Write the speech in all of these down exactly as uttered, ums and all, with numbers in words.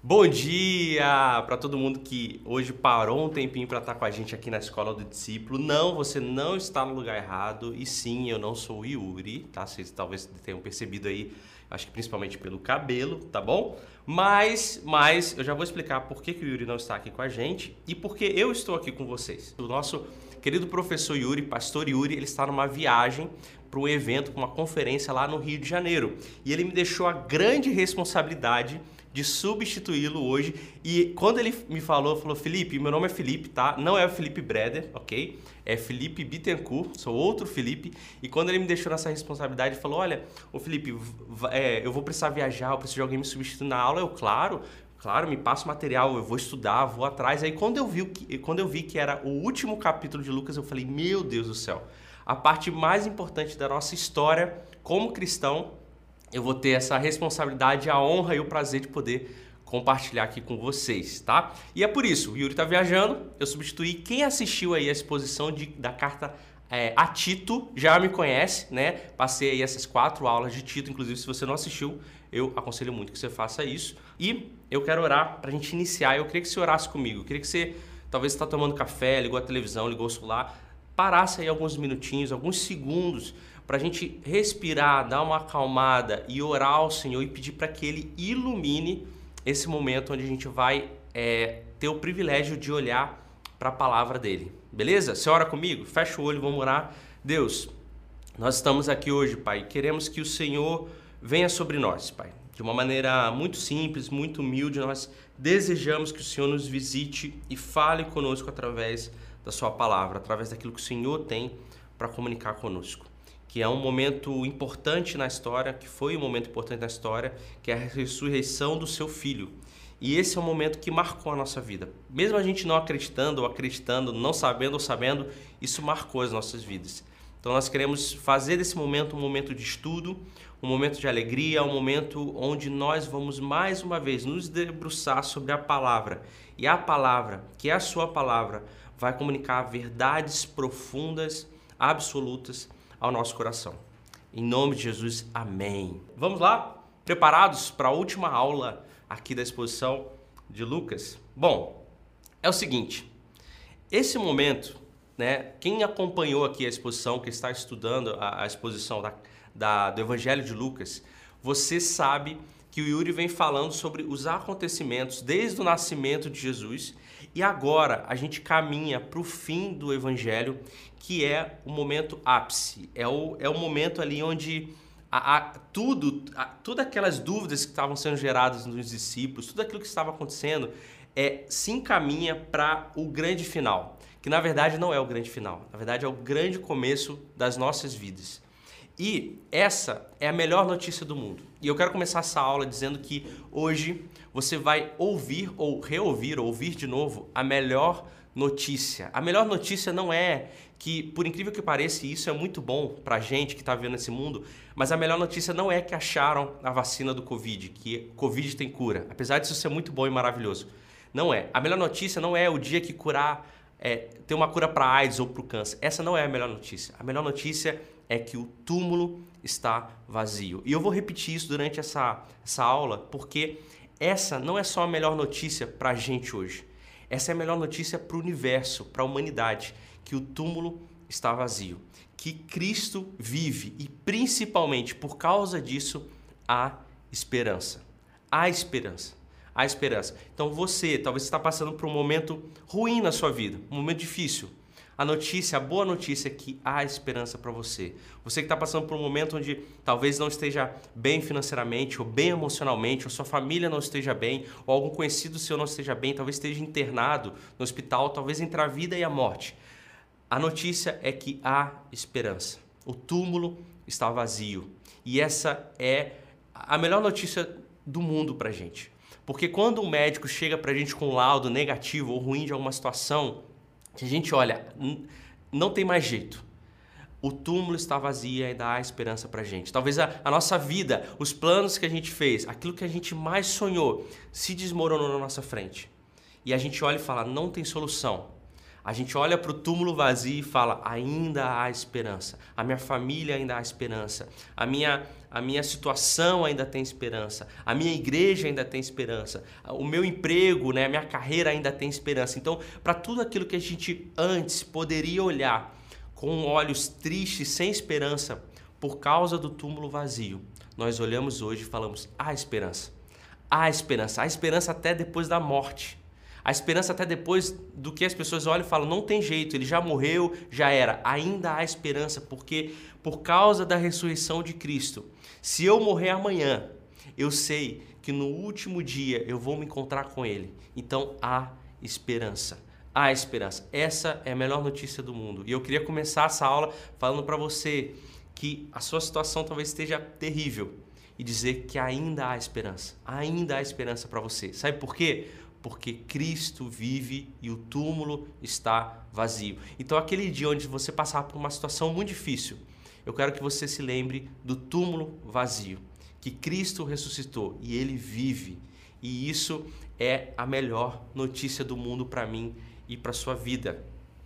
Bom dia para todo mundo que hoje parou um tempinho para estar com a gente aqui na Escola do Discípulo. Não, você não está no lugar errado e sim, eu não sou o Yuri, tá? Vocês talvez tenham percebido aí, acho que principalmente pelo cabelo, tá bom? Mas, mas eu já vou explicar por que, que o Yuri não está aqui com a gente e por que eu estou aqui com vocês. O nosso querido professor Yuri, pastor Yuri, ele está numa viagem para um evento, para uma conferência lá no Rio de Janeiro. E ele me deixou a grande responsabilidade de substituí-lo hoje. E quando ele me falou, falou: Felipe, meu nome é Felipe, tá? Não é o Felipe Breder, ok? É Felipe Bittencourt, sou outro Felipe. E quando ele me deixou nessa responsabilidade, ele falou: olha, ô Felipe, é, eu vou precisar viajar, eu preciso de alguém me substituir na aula. Eu, claro, claro, me passa o material, eu vou estudar, vou atrás. Aí quando eu vi que, quando eu vi que era o último capítulo de Lucas, eu falei: meu Deus do céu, a parte mais importante da nossa história como cristão, eu vou ter essa responsabilidade, a honra e o prazer de poder compartilhar aqui com vocês, tá? E é por isso, o Yuri tá viajando, eu substituí. Quem assistiu aí a exposição de, da carta é, a Tito já me conhece, né? Passei aí essas quatro aulas de Tito, inclusive se você não assistiu, eu aconselho muito que você faça isso. E eu quero orar pra gente iniciar. Eu queria que você orasse comigo, eu queria que você, talvez você tá tomando café, ligou a televisão, ligou o celular, parasse aí alguns minutinhos, alguns segundos, para a gente respirar, dar uma acalmada e orar ao Senhor e pedir para que Ele ilumine esse momento onde a gente vai é, ter o privilégio de olhar para a palavra dEle. Beleza? Você ora comigo? Fecha o olho, vamos orar. Deus, nós estamos aqui hoje, Pai, queremos que o Senhor venha sobre nós, Pai. De uma maneira muito simples, muito humilde, nós desejamos que o Senhor nos visite e fale conosco através da sua palavra, através daquilo que o Senhor tem para comunicar conosco. Que é um momento importante na história, que foi um momento importante na história, que é a ressurreição do seu filho. E esse é um momento que marcou a nossa vida. Mesmo a gente não acreditando ou acreditando, não sabendo ou sabendo, isso marcou as nossas vidas. Então nós queremos fazer desse momento um momento de estudo, um momento de alegria, um momento onde nós vamos mais uma vez nos debruçar sobre a palavra. E a palavra, que é a sua palavra, vai comunicar verdades profundas, absolutas, ao nosso coração. Em nome de Jesus, amém. Vamos lá? Preparados para a última aula aqui da exposição de Lucas? Bom, é o seguinte, esse momento, né, quem acompanhou aqui a exposição, que está estudando a, a exposição da, da, do Evangelho de Lucas, você sabe que o Yuri vem falando sobre os acontecimentos desde o nascimento de Jesus e agora a gente caminha para o fim do Evangelho, que é o momento ápice, é o, é o momento ali onde a, a, tudo, a, todas aquelas dúvidas que estavam sendo geradas nos discípulos, tudo aquilo que estava acontecendo, é, se encaminha para o grande final, que na verdade não é o grande final, na verdade é o grande começo das nossas vidas. E essa é a melhor notícia do mundo. E eu quero começar essa aula dizendo que hoje você vai ouvir ou reouvir, ou ouvir de novo a melhor notícia. A melhor notícia não é que, por incrível que pareça, e isso é muito bom pra gente que está vivendo esse mundo, mas a melhor notícia não é que acharam a vacina do Covid, que Covid tem cura. Apesar disso ser muito bom e maravilhoso. Não é. A melhor notícia não é o dia que curar, é, ter uma cura para AIDS ou para o câncer. Essa não é a melhor notícia. A melhor notícia é que o túmulo está vazio. E eu vou repetir isso durante essa, essa aula, porque essa não é só a melhor notícia para a gente hoje. Essa é a melhor notícia para o universo, para a humanidade, que o túmulo está vazio, que Cristo vive e principalmente por causa disso há esperança. Há esperança. Há esperança. Então você, talvez você está passando por um momento ruim na sua vida, um momento difícil. A notícia, a boa notícia é que há esperança para você. Você que está passando por um momento onde talvez não esteja bem financeiramente, ou bem emocionalmente, ou sua família não esteja bem, ou algum conhecido seu não esteja bem, talvez esteja internado no hospital, talvez entre a vida e a morte. A notícia é que há esperança. O túmulo está vazio. E essa é a melhor notícia do mundo para a gente. Porque quando um médico chega para a gente com um laudo negativo ou ruim de alguma situação, se a gente olha, não tem mais jeito. O túmulo está vazio e ainda há esperança pra gente. Talvez a, a nossa vida, os planos que a gente fez, aquilo que a gente mais sonhou, se desmoronou na nossa frente. E a gente olha e fala, não tem solução. A gente olha para o túmulo vazio e fala, ainda há esperança. A minha família ainda há esperança. A minha, a minha situação ainda tem esperança. A minha igreja ainda tem esperança. O meu emprego, né, a minha carreira ainda tem esperança. Então, para tudo aquilo que a gente antes poderia olhar com olhos tristes, sem esperança, por causa do túmulo vazio, nós olhamos hoje e falamos, há esperança. Há esperança. Há esperança até depois da morte. A esperança até depois do que as pessoas olham e falam, não tem jeito, ele já morreu, já era. Ainda há esperança, porque por causa da ressurreição de Cristo, se eu morrer amanhã, eu sei que no último dia eu vou me encontrar com ele. Então há esperança. Há esperança. Essa é a melhor notícia do mundo. E eu queria começar essa aula falando para você que a sua situação talvez esteja terrível e dizer que ainda há esperança. Ainda há esperança para você. Sabe por quê? Porque Cristo vive e o túmulo está vazio. Então, aquele dia onde você passar por uma situação muito difícil, eu quero que você se lembre do túmulo vazio, que Cristo ressuscitou e Ele vive. E isso é a melhor notícia do mundo para mim e para a sua vida.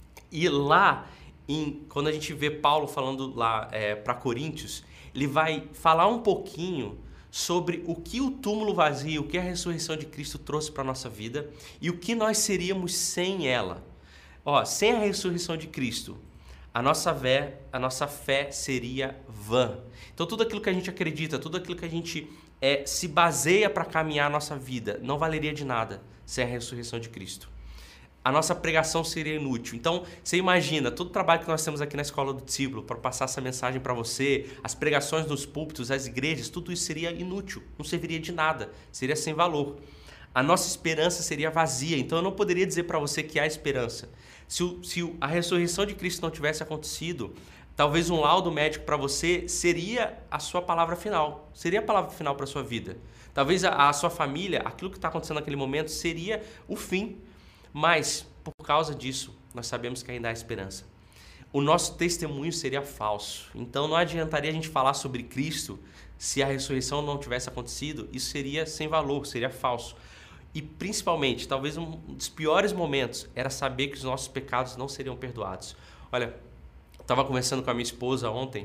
E lá, em, quando a gente vê Paulo falando lá é, para Coríntios, ele vai falar um pouquinho sobre o que o túmulo vazio, o que a ressurreição de Cristo trouxe para a nossa vida e o que nós seríamos sem ela. Ó, sem a ressurreição de Cristo, a nossa fé, a nossa fé seria vã. Então tudo aquilo que a gente acredita, tudo aquilo que a gente é, se baseia para caminhar a nossa vida, não valeria de nada sem a ressurreição de Cristo. A nossa pregação seria inútil. Então, você imagina, todo o trabalho que nós temos aqui na Escola do Discípulo para passar essa mensagem para você, as pregações nos púlpitos, as igrejas, tudo isso seria inútil, não serviria de nada, seria sem valor. A nossa esperança seria vazia, então eu não poderia dizer para você que há esperança. Se, o, se a ressurreição de Cristo não tivesse acontecido, talvez um laudo médico para você seria a sua palavra final, seria a palavra final para a sua vida. Talvez a, a sua família, aquilo que está acontecendo naquele momento, seria o fim. Mas, por causa disso, nós sabemos que ainda há esperança. O nosso testemunho seria falso. Então, não adiantaria a gente falar sobre Cristo se a ressurreição não tivesse acontecido. Isso seria sem valor, seria falso. E, principalmente, talvez um dos piores momentos era saber que os nossos pecados não seriam perdoados. Olha, eu estava conversando com a minha esposa ontem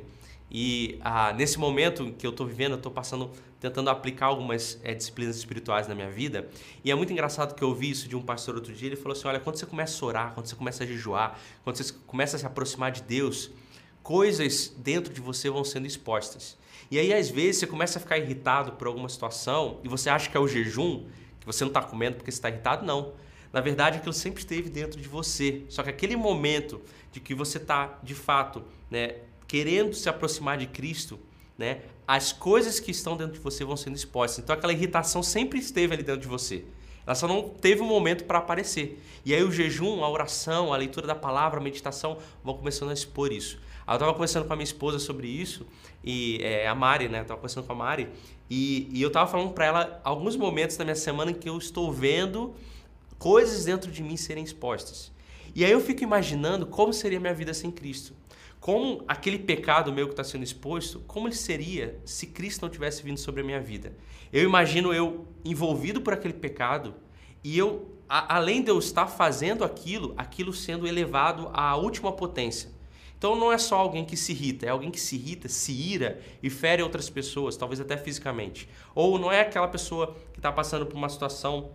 e ah, nesse momento que eu estou vivendo, eu estou passando... tentando aplicar algumas é, disciplinas espirituais na minha vida. E é muito engraçado que eu ouvi isso de um pastor outro dia. Ele falou assim, olha, quando você começa a orar, quando você começa a jejuar, quando você começa a se aproximar de Deus, coisas dentro de você vão sendo expostas. E aí, às vezes, você começa a ficar irritado por alguma situação e você acha que é o jejum, que você não está comendo porque você está irritado. Não. Na verdade, aquilo sempre esteve dentro de você. Só que aquele momento de que você está, de fato, né, querendo se aproximar de Cristo, né, as coisas que estão dentro de você vão sendo expostas. Então aquela irritação sempre esteve ali dentro de você. Ela só não teve um momento para aparecer. E aí o jejum, a oração, a leitura da palavra, a meditação vão começando a expor isso. Eu estava conversando com a minha esposa sobre isso, e é, a Mari, né? Eu estava conversando com a Mari, e, e eu estava falando para ela alguns momentos da minha semana em que eu estou vendo coisas dentro de mim serem expostas. E aí eu fico imaginando como seria a minha vida sem Cristo. Como aquele pecado meu que está sendo exposto, como ele seria se Cristo não tivesse vindo sobre a minha vida? Eu imagino eu envolvido por aquele pecado e eu, a, além de eu estar fazendo aquilo, aquilo sendo elevado à última potência. Então não é só alguém que se irrita, é alguém que se irrita, se ira e fere outras pessoas, talvez até fisicamente. Ou não é aquela pessoa que está passando por uma situação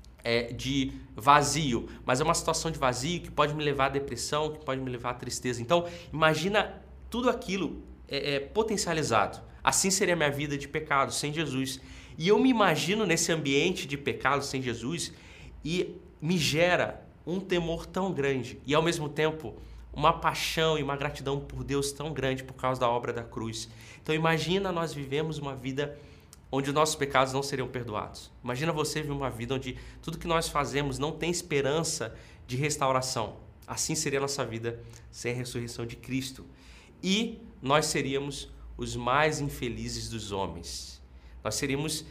É, de vazio, mas é uma situação de vazio que pode me levar à depressão, que pode me levar à tristeza. Então, imagina tudo aquilo é, é, potencializado. Assim seria a minha vida de pecado, sem Jesus. E eu me imagino nesse ambiente de pecado, sem Jesus, e me gera um temor tão grande e, ao mesmo tempo, uma paixão e uma gratidão por Deus tão grande por causa da obra da cruz. Então, imagina nós vivemos uma vida onde os nossos pecados não seriam perdoados. Imagina você viver uma vida onde tudo que nós fazemos não tem esperança de restauração. Assim seria a nossa vida sem a ressurreição de Cristo. E nós seríamos os mais infelizes dos homens. Nós seríamos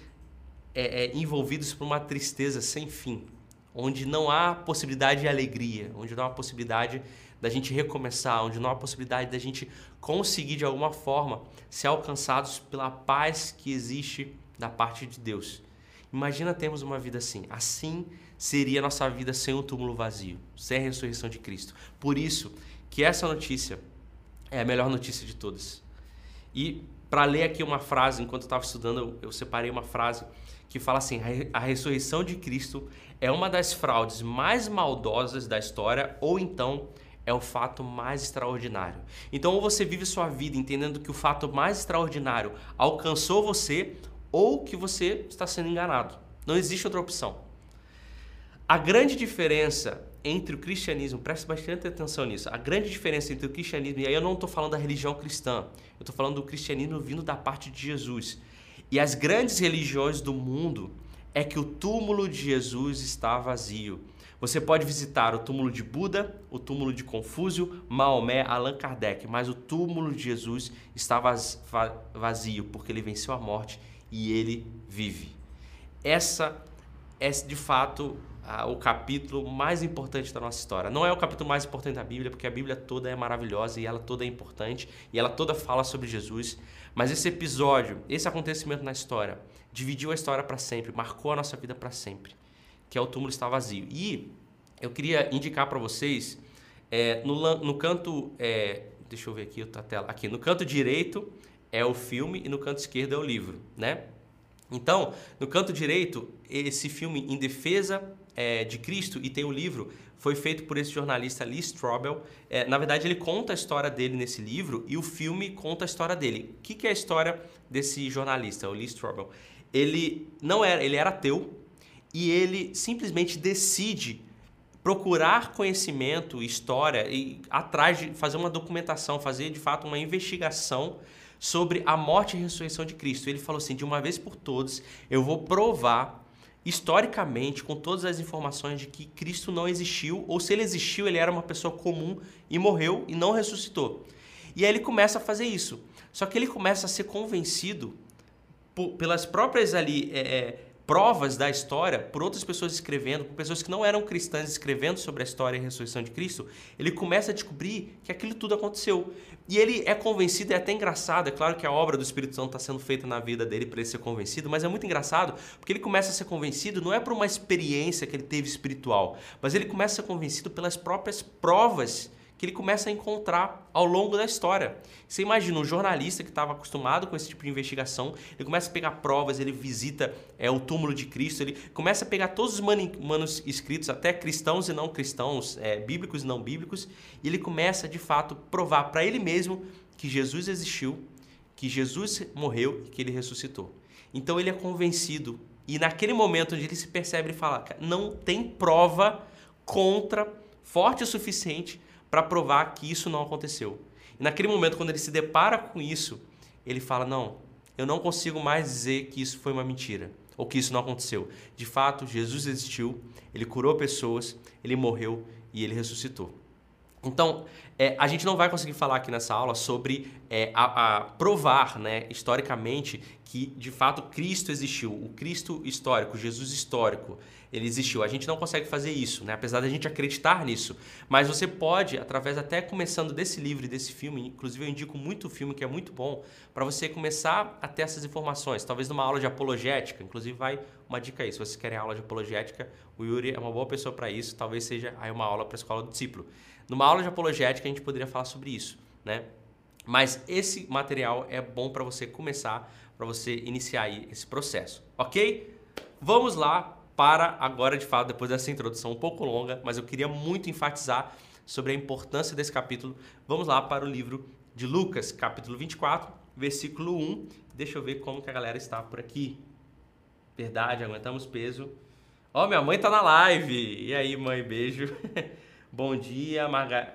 é, é, envolvidos por uma tristeza sem fim, onde não há possibilidade de alegria, onde não há possibilidade da gente recomeçar, onde não há possibilidade da gente conseguir de alguma forma ser alcançados pela paz que existe da parte de Deus. Imagina termos uma vida assim. Assim seria a nossa vida sem o túmulo vazio, sem a ressurreição de Cristo. Por isso que essa notícia é a melhor notícia de todas. E para ler aqui uma frase, enquanto eu estava estudando, eu separei uma frase que fala assim: a ressurreição de Cristo é uma das fraudes mais maldosas da história, ou então é o fato mais extraordinário. Então, ou você vive sua vida entendendo que o fato mais extraordinário alcançou você, ou que você está sendo enganado. Não existe outra opção. A grande diferença entre o cristianismo, preste bastante atenção nisso, a grande diferença entre o cristianismo, e aí eu não estou falando da religião cristã, eu estou falando do cristianismo vindo da parte de Jesus, e as grandes religiões do mundo, é que o túmulo de Jesus está vazio. Você pode visitar o túmulo de Buda, o túmulo de Confúcio, Maomé, Allan Kardec, mas o túmulo de Jesus está vazio, porque ele venceu a morte e ele vive. Essa é, de fato, o capítulo mais importante da nossa história. Não é o capítulo mais importante da Bíblia, porque a Bíblia toda é maravilhosa e ela toda é importante e ela toda fala sobre Jesus, mas esse episódio, esse acontecimento na história, dividiu a história para sempre, marcou a nossa vida para sempre, que é o túmulo está vazio. E eu queria indicar para vocês, é, no, no canto, é, deixa eu ver aqui a tela, aqui no canto direito é o filme e no canto esquerdo é o livro, né? Então, no canto direito, esse filme Em Defesa é, de Cristo, e tem o livro, foi feito por esse jornalista Lee Strobel. É, na verdade, ele conta a história dele nesse livro e o filme conta a história dele. O que, que é a história desse jornalista, o Lee Strobel? Ele não era, ele era ateu e ele simplesmente decide procurar conhecimento, história e atrás de fazer uma documentação, fazer de fato uma investigação sobre a morte e a ressurreição de Cristo. Ele falou assim: de uma vez por todas, eu vou provar historicamente, com todas as informações, de que Cristo não existiu, ou se ele existiu, ele era uma pessoa comum e morreu e não ressuscitou. E aí ele começa a fazer isso. Só que ele começa a ser convencido por, pelas próprias ali é, provas da história, por outras pessoas escrevendo, por pessoas que não eram cristãs escrevendo sobre a história e a ressurreição de Cristo. Ele começa a descobrir que aquilo tudo aconteceu. E ele é convencido, é até engraçado, é claro que a obra do Espírito Santo está sendo feita na vida dele para ele ser convencido, mas é muito engraçado porque ele começa a ser convencido não é por uma experiência que ele teve espiritual, mas ele começa a ser convencido pelas próprias provas que ele começa a encontrar ao longo da história. Você imagina um jornalista que estava acostumado com esse tipo de investigação, ele começa a pegar provas, ele visita é, o túmulo de Cristo, ele começa a pegar todos os manuscritos, até cristãos e não cristãos, é, bíblicos e não bíblicos, e ele começa, de fato, provar para ele mesmo que Jesus existiu, que Jesus morreu e que ele ressuscitou. Então ele é convencido, e naquele momento onde ele se percebe, ele fala: não tem prova contra, forte o suficiente para provar que isso não aconteceu. E naquele momento, quando ele se depara com isso, ele fala: não, eu não consigo mais dizer que isso foi uma mentira, ou que isso não aconteceu. De fato, Jesus existiu, ele curou pessoas, ele morreu e ele ressuscitou. Então, é, a gente não vai conseguir falar aqui nessa aula sobre é, a, a provar, né, historicamente, que de fato Cristo existiu. O Cristo histórico, Jesus histórico, ele existiu. A gente não consegue fazer isso, né, apesar da gente acreditar nisso. Mas você pode, através até começando desse livro e desse filme, inclusive eu indico muito o filme, que é muito bom, para você começar a ter essas informações. Talvez numa aula de apologética, inclusive vai uma dica aí, se vocês querem aula de apologética, o Yuri é uma boa pessoa para isso, talvez seja aí uma aula para a Escola do Discípulo. Numa aula de apologética a gente poderia falar sobre isso, né? Mas esse material é bom para você começar, para você iniciar aí esse processo, ok? Vamos lá para agora, de fato, depois dessa introdução um pouco longa, mas eu queria muito enfatizar sobre a importância desse capítulo. Vamos lá para o livro de Lucas, capítulo vinte e quatro, versículo um. Deixa eu ver como que a galera está por aqui. Verdade, aguentamos peso. Ó, oh, minha mãe tá na live. E aí, mãe, beijo. Bom dia, Marga...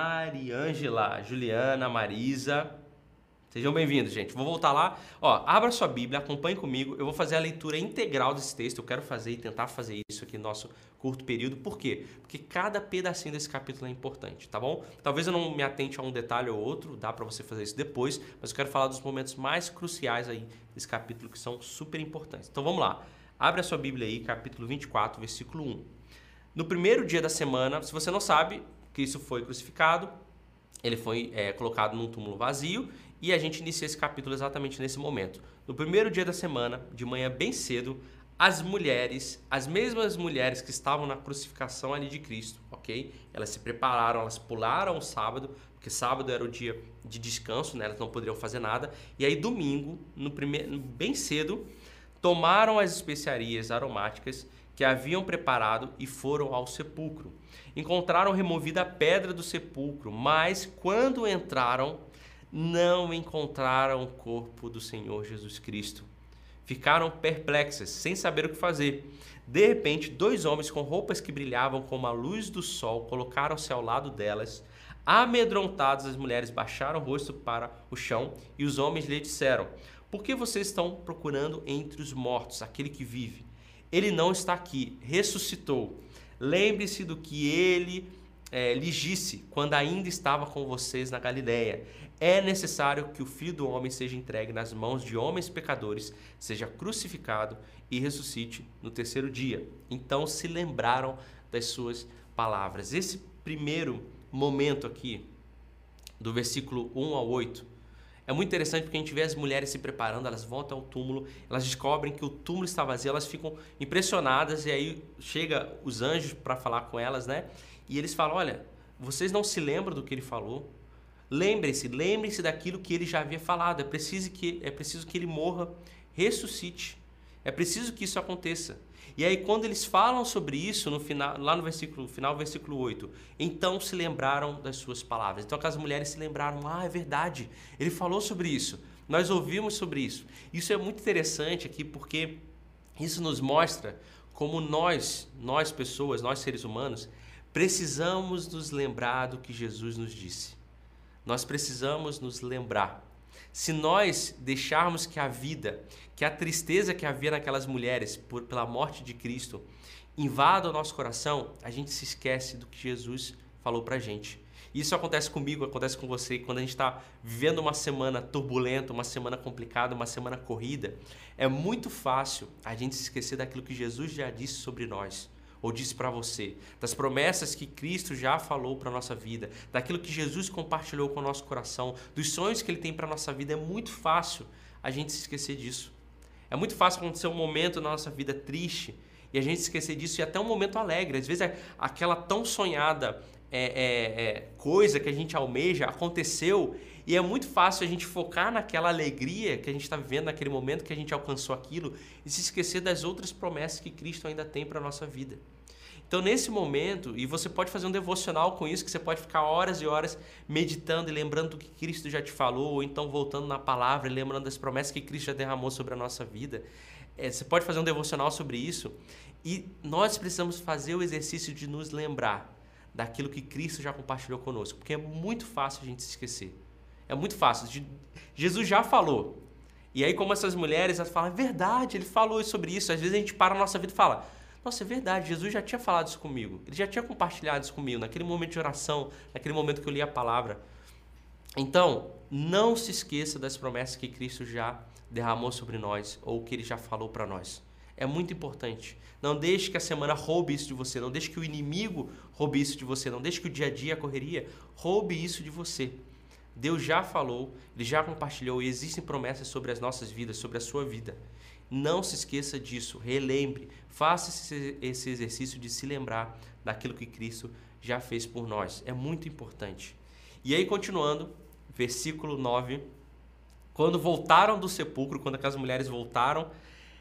Mariângela, Juliana, Marisa. Sejam bem-vindos, gente. Vou voltar lá. Ó, abra sua Bíblia, acompanhe comigo. Eu vou fazer a leitura integral desse texto. Eu quero fazer e tentar fazer isso aqui no nosso curto período. Por quê? Porque cada pedacinho desse capítulo é importante, tá bom? Talvez eu não me atente a um detalhe ou outro, dá para você fazer isso depois, mas eu quero falar dos momentos mais cruciais aí desse capítulo que são super importantes. Então vamos lá. Abre a sua Bíblia aí, capítulo vinte e quatro, versículo um. No primeiro dia da semana, se você não sabe, Cristo foi crucificado, ele foi é, colocado num túmulo vazio e a gente inicia esse capítulo exatamente nesse momento. No primeiro dia da semana, de manhã bem cedo, as mulheres, as mesmas mulheres que estavam na crucificação ali de Cristo, ok? Elas se prepararam, elas pularam o sábado, porque sábado era o dia de descanso, né? Elas não poderiam fazer nada. E aí domingo, no primeiro, bem cedo, tomaram as especiarias aromáticas que haviam preparado e foram ao sepulcro. Encontraram removida a pedra do sepulcro, mas quando entraram, não encontraram o corpo do Senhor Jesus Cristo. Ficaram perplexas, sem saber o que fazer. De repente, dois homens com roupas que brilhavam como a luz do sol colocaram-se ao lado delas. Amedrontadas, as mulheres baixaram o rosto para o chão e os homens lhe disseram: por que vocês estão procurando entre os mortos aquele que vive? Ele não está aqui, ressuscitou. Lembre-se do que ele é, lhes disse quando ainda estava com vocês na Galileia. É necessário que o Filho do Homem seja entregue nas mãos de homens pecadores, seja crucificado e ressuscite no terceiro dia. Então se lembraram das suas palavras. Esse primeiro momento aqui, do versículo um ao oito, é muito interessante porque a gente vê as mulheres se preparando, elas vão até o túmulo, elas descobrem que o túmulo está vazio, elas ficam impressionadas e aí chega os anjos para falar com elas, né? E eles falam: olha, vocês não se lembram do que ele falou? Lembrem-se, lembrem-se daquilo que ele já havia falado. É preciso que, é preciso que ele morra, ressuscite. É preciso que isso aconteça. E aí quando eles falam sobre isso, no final, lá no versículo final, versículo oito, então se lembraram das suas palavras. Então aquelas mulheres se lembraram: ah, é verdade, ele falou sobre isso, nós ouvimos sobre isso. Isso é muito interessante aqui porque isso nos mostra como nós, nós pessoas, nós seres humanos, precisamos nos lembrar do que Jesus nos disse. Nós precisamos nos lembrar. Se nós deixarmos que a vida, que a tristeza que havia naquelas mulheres por, pela morte de Cristo invada o nosso coração, a gente se esquece do que Jesus falou pra gente. Isso acontece comigo, acontece com você, quando a gente está vivendo uma semana turbulenta, uma semana complicada, uma semana corrida, é muito fácil a gente se esquecer daquilo que Jesus já disse sobre nós, ou disse para você, das promessas que Cristo já falou para a nossa vida, daquilo que Jesus compartilhou com o nosso coração, dos sonhos que Ele tem para a nossa vida. É muito fácil a gente se esquecer disso. É muito fácil acontecer um momento na nossa vida triste e a gente se esquecer disso, e até um momento alegre. Às vezes é aquela tão sonhada é, é, é, coisa que a gente almeja aconteceu, e é muito fácil a gente focar naquela alegria que a gente está vivendo naquele momento que a gente alcançou aquilo e se esquecer das outras promessas que Cristo ainda tem para a nossa vida. Então nesse momento, e você pode fazer um devocional com isso, que você pode ficar horas e horas meditando e lembrando do que Cristo já te falou, ou então voltando na palavra e lembrando das promessas que Cristo já derramou sobre a nossa vida. É, você pode fazer um devocional sobre isso, e nós precisamos fazer o exercício de nos lembrar daquilo que Cristo já compartilhou conosco, porque é muito fácil a gente se esquecer. É muito fácil. Jesus já falou. E aí, como essas mulheres, elas falam: é verdade, ele falou sobre isso. Às vezes a gente para a nossa vida e fala: nossa, é verdade, Jesus já tinha falado isso comigo. Ele já tinha compartilhado isso comigo, naquele momento de oração, naquele momento que eu li a palavra. Então, não se esqueça das promessas que Cristo já derramou sobre nós, ou que Ele já falou para nós. É muito importante. Não deixe que a semana roube isso de você. Não deixe que o inimigo roube isso de você. Não deixe que o dia a dia, a correria, roube isso de você. Deus já falou, Ele já compartilhou, e existem promessas sobre as nossas vidas, sobre a sua vida. Não se esqueça disso, relembre, faça esse, esse exercício de se lembrar daquilo que Cristo já fez por nós. É muito importante. E aí, continuando, versículo nove, quando voltaram do sepulcro, quando aquelas mulheres voltaram,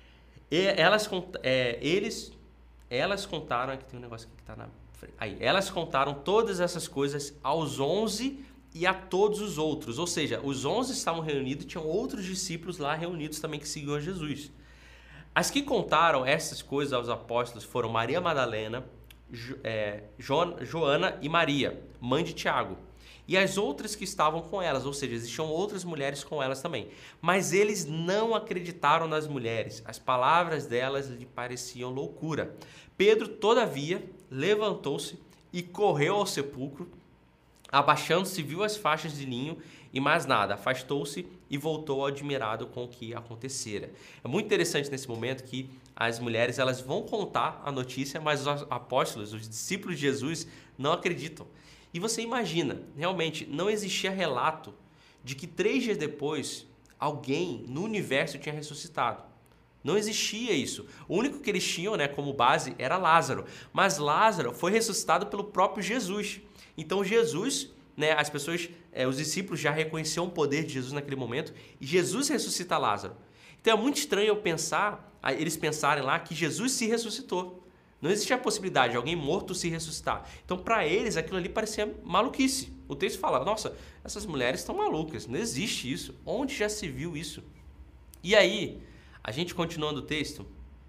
elas, é, eles, elas contaram, aqui tem um negócio aqui que está na frente, aí, elas contaram todas essas coisas aos onze e a todos os outros, ou seja, os onze estavam reunidos, tinham outros discípulos lá reunidos também que seguiam a Jesus. As que contaram essas coisas aos apóstolos foram Maria Madalena, jo, é, jo, Joana e Maria, mãe de Tiago, e as outras que estavam com elas, ou seja, existiam outras mulheres com elas também. Mas eles não acreditaram nas mulheres, as palavras delas lhe pareciam loucura. Pedro, todavia, levantou-se e correu ao sepulcro. Abaixando-se, viu as faixas de linho e mais nada. Afastou-se e voltou admirado com o que acontecera. É muito interessante nesse momento que as mulheres elas vão contar a notícia, mas os apóstolos, os discípulos de Jesus, não acreditam. E você imagina, realmente, não existia relato de que três dias depois alguém no universo tinha ressuscitado. Não existia isso. O único que eles tinham, né, como base era Lázaro. Mas Lázaro foi ressuscitado pelo próprio Jesus. Então Jesus, né, as pessoas, é, os discípulos já reconheciam o poder de Jesus naquele momento e Jesus ressuscita Lázaro. Então é muito estranho eu pensar, eles pensarem lá que Jesus se ressuscitou. Não existia a possibilidade de alguém morto se ressuscitar. Então, para eles, aquilo ali parecia maluquice. O texto fala, nossa, essas mulheres estão malucas, não existe isso. Onde já se viu isso? E aí, a gente continuando o texto,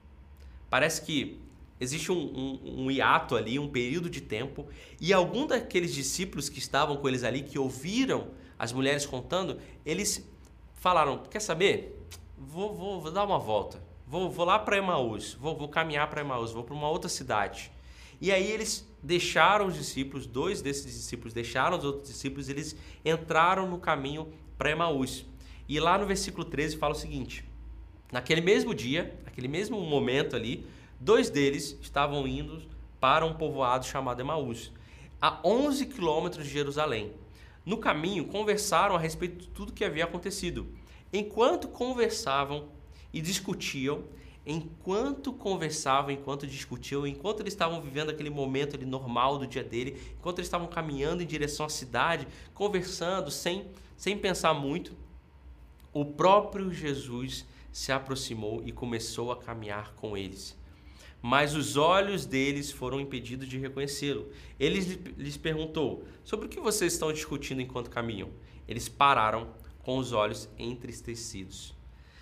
parece que existe um, um, um hiato ali, um período de tempo, e algum daqueles discípulos que estavam com eles ali, que ouviram as mulheres contando, eles falaram, quer saber? Vou, vou, vou dar uma volta. Vou, vou lá para Emaús, vou, vou caminhar para Emaús, vou para uma outra cidade. E aí eles deixaram os discípulos, dois desses discípulos deixaram os outros discípulos, eles entraram no caminho para Emaús. E lá no versículo treze fala o seguinte, naquele mesmo dia, naquele mesmo momento ali, dois deles estavam indo para um povoado chamado Emaús, a onze quilômetros de Jerusalém. No caminho, conversaram a respeito de tudo que havia acontecido. Enquanto conversavam, e discutiam, enquanto conversavam, enquanto discutiam, enquanto eles estavam vivendo aquele momento ali normal do dia dele, enquanto eles estavam caminhando em direção à cidade, conversando, sem, sem pensar muito, o próprio Jesus se aproximou e começou a caminhar com eles. Mas os olhos deles foram impedidos de reconhecê-lo. Ele lhes perguntou, sobre o que vocês estão discutindo enquanto caminham? Eles pararam com os olhos entristecidos.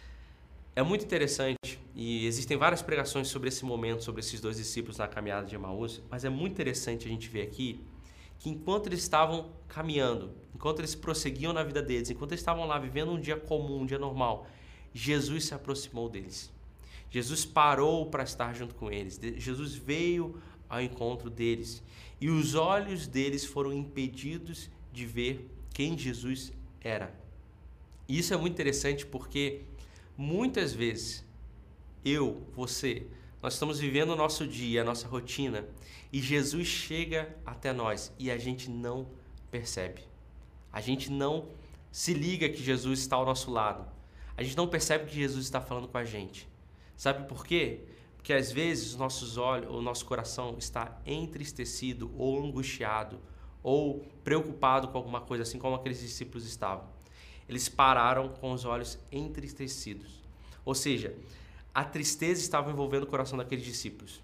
É muito interessante e existem várias pregações sobre esse momento, sobre esses dois discípulos na caminhada de Emaús, mas é muito interessante a gente ver aqui que enquanto eles estavam caminhando, enquanto eles prosseguiam na vida deles, enquanto eles estavam lá vivendo um dia comum, um dia normal, Jesus se aproximou deles. Jesus parou para estar junto com eles. Jesus veio ao encontro deles e os olhos deles foram impedidos de ver quem Jesus era. E isso é muito interessante porque muitas vezes, eu, você, nós estamos vivendo o nosso dia, a nossa rotina, e Jesus chega até nós e a gente não percebe. A gente não se liga que Jesus está ao nosso lado. A gente não percebe que Jesus está falando com a gente. Sabe por quê? Porque às vezes os nossos olhos, o nosso coração está entristecido ou angustiado ou preocupado com alguma coisa, assim como aqueles discípulos estavam. Eles pararam com os olhos entristecidos. Ou seja, a tristeza estava envolvendo o coração daqueles discípulos.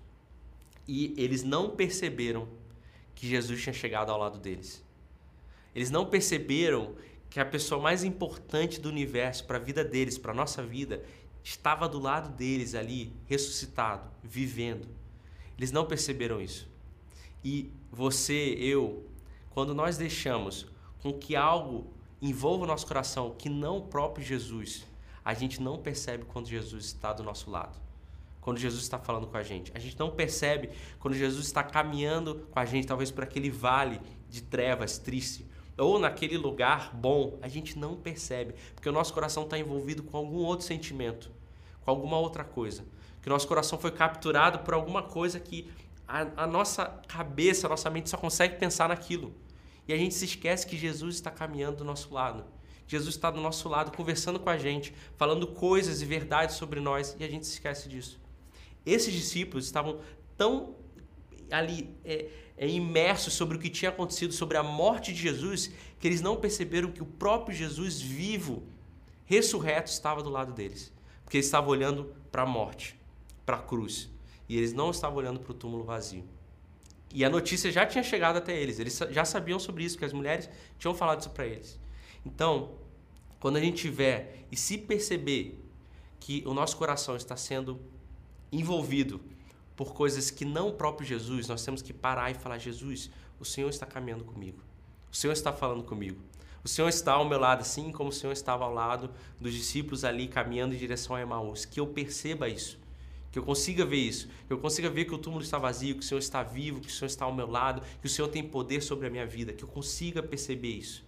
E eles não perceberam que Jesus tinha chegado ao lado deles. Eles não perceberam que a pessoa mais importante do universo para a vida deles, para a nossa vida, estava do lado deles ali, ressuscitado, vivendo. Eles não perceberam isso. E você, eu, quando nós deixamos com que algo envolva o nosso coração, que não o próprio Jesus, a gente não percebe quando Jesus está do nosso lado. Quando Jesus está falando com a gente. A gente não percebe quando Jesus está caminhando com a gente, talvez por aquele vale de trevas triste, ou naquele lugar bom. A gente não percebe, porque o nosso coração está envolvido com algum outro sentimento, com alguma outra coisa. Que o nosso coração foi capturado por alguma coisa que a, a nossa cabeça, a nossa mente só consegue pensar naquilo. E a gente se esquece que Jesus está caminhando do nosso lado. Jesus está do nosso lado, conversando com a gente, falando coisas e verdades sobre nós, e a gente se esquece disso. Esses discípulos estavam tão ali é, é, imersos sobre o que tinha acontecido, sobre a morte de Jesus, que eles não perceberam que o próprio Jesus vivo, ressurreto, estava do lado deles. Porque eles estavam olhando para a morte, para a cruz. E eles não estavam olhando para o túmulo vazio. E a notícia já tinha chegado até eles. Eles já sabiam sobre isso, porque as mulheres tinham falado isso para eles. Então, quando a gente tiver e se perceber que o nosso coração está sendo envolvido por coisas que não o próprio Jesus, nós temos que parar e falar: Jesus, o Senhor está caminhando comigo. O Senhor está falando comigo. O Senhor está ao meu lado, assim como o Senhor estava ao lado dos discípulos ali caminhando em direção a Emaús. Que eu perceba isso. Que eu consiga ver isso, que eu consiga ver que o túmulo está vazio, que o Senhor está vivo, que o Senhor está ao meu lado, que o Senhor tem poder sobre a minha vida, que eu consiga perceber isso.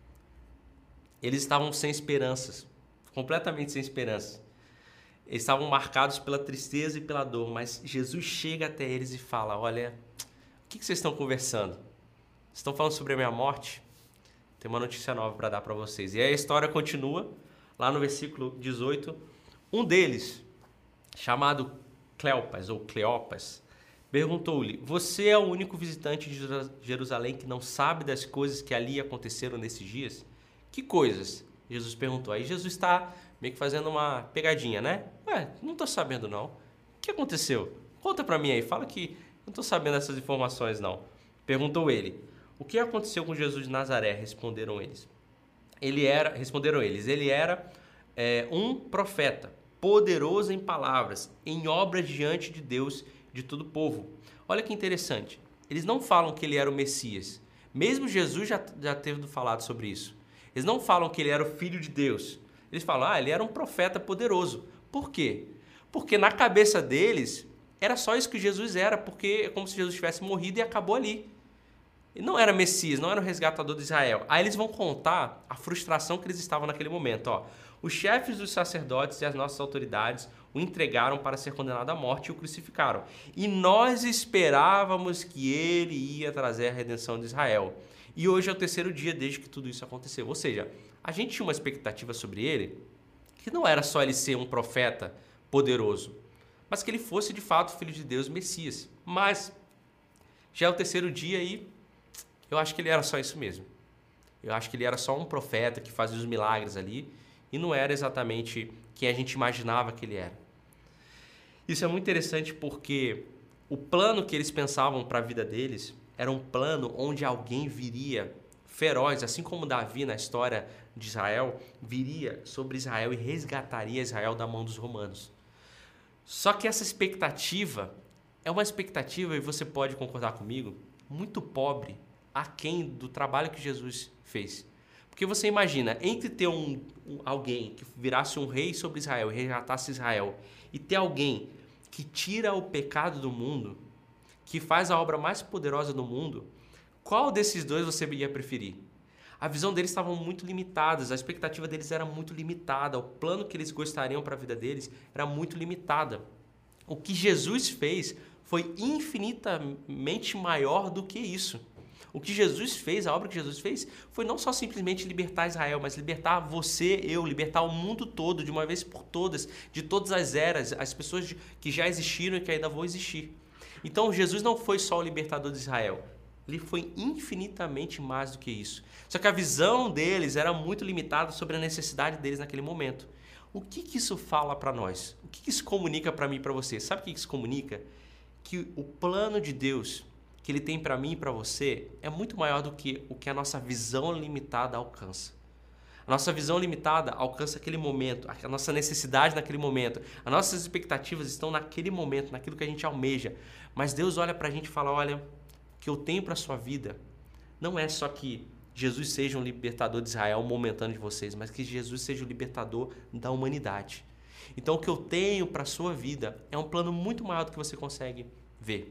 Eles estavam sem esperanças, completamente sem esperança. Eles estavam marcados pela tristeza e pela dor, mas Jesus chega até eles e fala: olha, o que vocês estão conversando? Vocês estão falando sobre a minha morte? Tem uma notícia nova para dar para vocês. E aí a história continua, lá no versículo dezoito. Um deles, chamado Cleopas ou Cleopas, perguntou-lhe: você é o único visitante de Jerusalém que não sabe das coisas que ali aconteceram nesses dias? Que coisas? Jesus perguntou. Aí Jesus está meio que fazendo uma pegadinha, né? Ué, não estou sabendo não. O que aconteceu? Conta para mim aí, fala que não estou sabendo essas informações não. Perguntou ele. O que aconteceu com Jesus de Nazaré? Responderam eles. Ele era, responderam eles, ele era é, um profeta, poderoso em palavras, em obras diante de Deus, de todo o povo. Olha que interessante, eles não falam que ele era o Messias, mesmo Jesus já, já teve falado sobre isso. Eles não falam que ele era o Filho de Deus, eles falam, ah, ele era um profeta poderoso. Por quê? Porque na cabeça deles, era só isso que Jesus era, porque é como se Jesus tivesse morrido e acabou ali. Ele não era Messias, não era o resgatador de Israel. Aí eles vão contar a frustração que eles estavam naquele momento. Ó. Os chefes dos sacerdotes e as nossas autoridades o entregaram para ser condenado à morte e o crucificaram. E nós esperávamos que ele ia trazer a redenção de Israel. E hoje é o terceiro dia desde que tudo isso aconteceu. Ou seja, a gente tinha uma expectativa sobre ele que não era só ele ser um profeta poderoso, mas que ele fosse de fato filho de Deus, Messias. Mas já é o terceiro dia e eu acho que ele era só isso mesmo. Eu acho que ele era só um profeta que fazia os milagres ali e não era exatamente quem a gente imaginava que ele era. Isso é muito interessante porque o plano que eles pensavam para a vida deles era um plano onde alguém viria feroz, assim como Davi na história de Israel, viria sobre Israel e resgataria Israel da mão dos romanos. Só que essa expectativa é uma expectativa, e você pode concordar comigo, muito pobre, aquém do trabalho que Jesus fez. Porque você imagina, entre ter um, um, alguém que virasse um rei sobre Israel e resgatasse Israel, e ter alguém que tira o pecado do mundo, que faz a obra mais poderosa do mundo, qual desses dois você ia preferir? A visão deles estava muito limitada, a expectativa deles era muito limitada, o plano que eles gostariam para a vida deles era muito limitada. O que Jesus fez foi infinitamente maior do que isso. O que Jesus fez, a obra que Jesus fez, foi não só simplesmente libertar Israel, mas libertar você, eu, libertar o mundo todo, de uma vez por todas, de todas as eras, as pessoas que já existiram e que ainda vão existir. Então, Jesus não foi só o libertador de Israel, ele foi infinitamente mais do que isso. Só que a visão deles era muito limitada sobre a necessidade deles naquele momento. O que, que isso fala para nós? O que, que isso comunica para mim e para você? Sabe o que isso comunica? Que o plano de Deus que ele tem para mim e para você é muito maior do que o que a nossa visão limitada alcança. A nossa visão limitada alcança aquele momento, a nossa necessidade naquele momento, as nossas expectativas estão naquele momento, naquilo que a gente almeja. Mas Deus olha para a gente e fala, olha, o que eu tenho para a sua vida não é só que Jesus seja um libertador de Israel momentâneo de vocês, mas que Jesus seja o libertador da humanidade. Então o que eu tenho para a sua vida é um plano muito maior do que você consegue ver.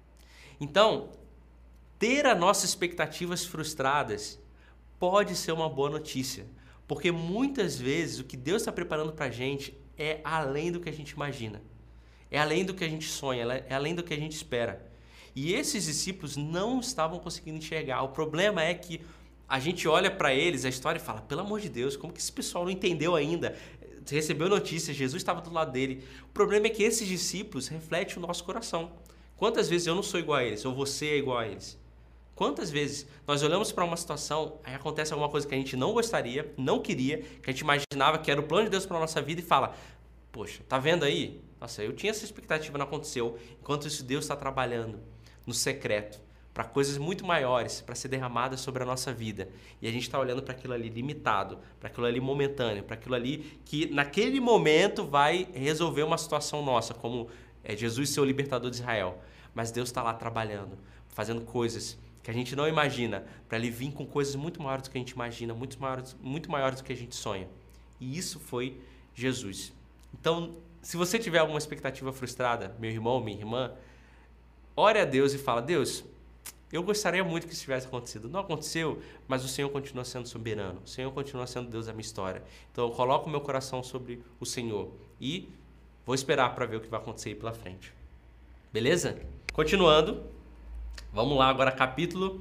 Então, ter as nossas expectativas frustradas pode ser uma boa notícia, porque muitas vezes o que Deus está preparando para a gente é além do que a gente imagina, é além do que a gente sonha, é além do que a gente espera. E esses discípulos não estavam conseguindo enxergar. O problema é que a gente olha para eles, a história, e fala, pelo amor de Deus, como que esse pessoal não entendeu ainda? Recebeu notícias, Jesus estava do lado dele. O problema é que esses discípulos refletem o nosso coração. Quantas vezes eu não sou igual a eles, ou você é igual a eles? Quantas vezes nós olhamos para uma situação, aí acontece alguma coisa que a gente não gostaria, não queria, que a gente imaginava que era o plano de Deus para a nossa vida e fala, poxa, tá vendo aí? Nossa, eu tinha essa expectativa, não aconteceu. Enquanto isso, Deus está trabalhando no secreto, para coisas muito maiores, para ser derramadas sobre a nossa vida. E a gente está olhando para aquilo ali limitado, para aquilo ali momentâneo, para aquilo ali que naquele momento vai resolver uma situação nossa, como é Jesus ser o libertador de Israel. Mas Deus está lá trabalhando, fazendo coisas que a gente não imagina, para ele vir com coisas muito maiores do que a gente imagina, muito maiores, muito maiores do que a gente sonha. E isso foi Jesus. Então, se você tiver alguma expectativa frustrada, meu irmão, minha irmã, ore a Deus e fala, Deus, eu gostaria muito que isso tivesse acontecido. Não aconteceu, mas o Senhor continua sendo soberano. O Senhor continua sendo Deus da minha história. Então eu coloco o meu coração sobre o Senhor e vou esperar para ver o que vai acontecer aí pela frente. Beleza? Continuando, vamos lá agora capítulo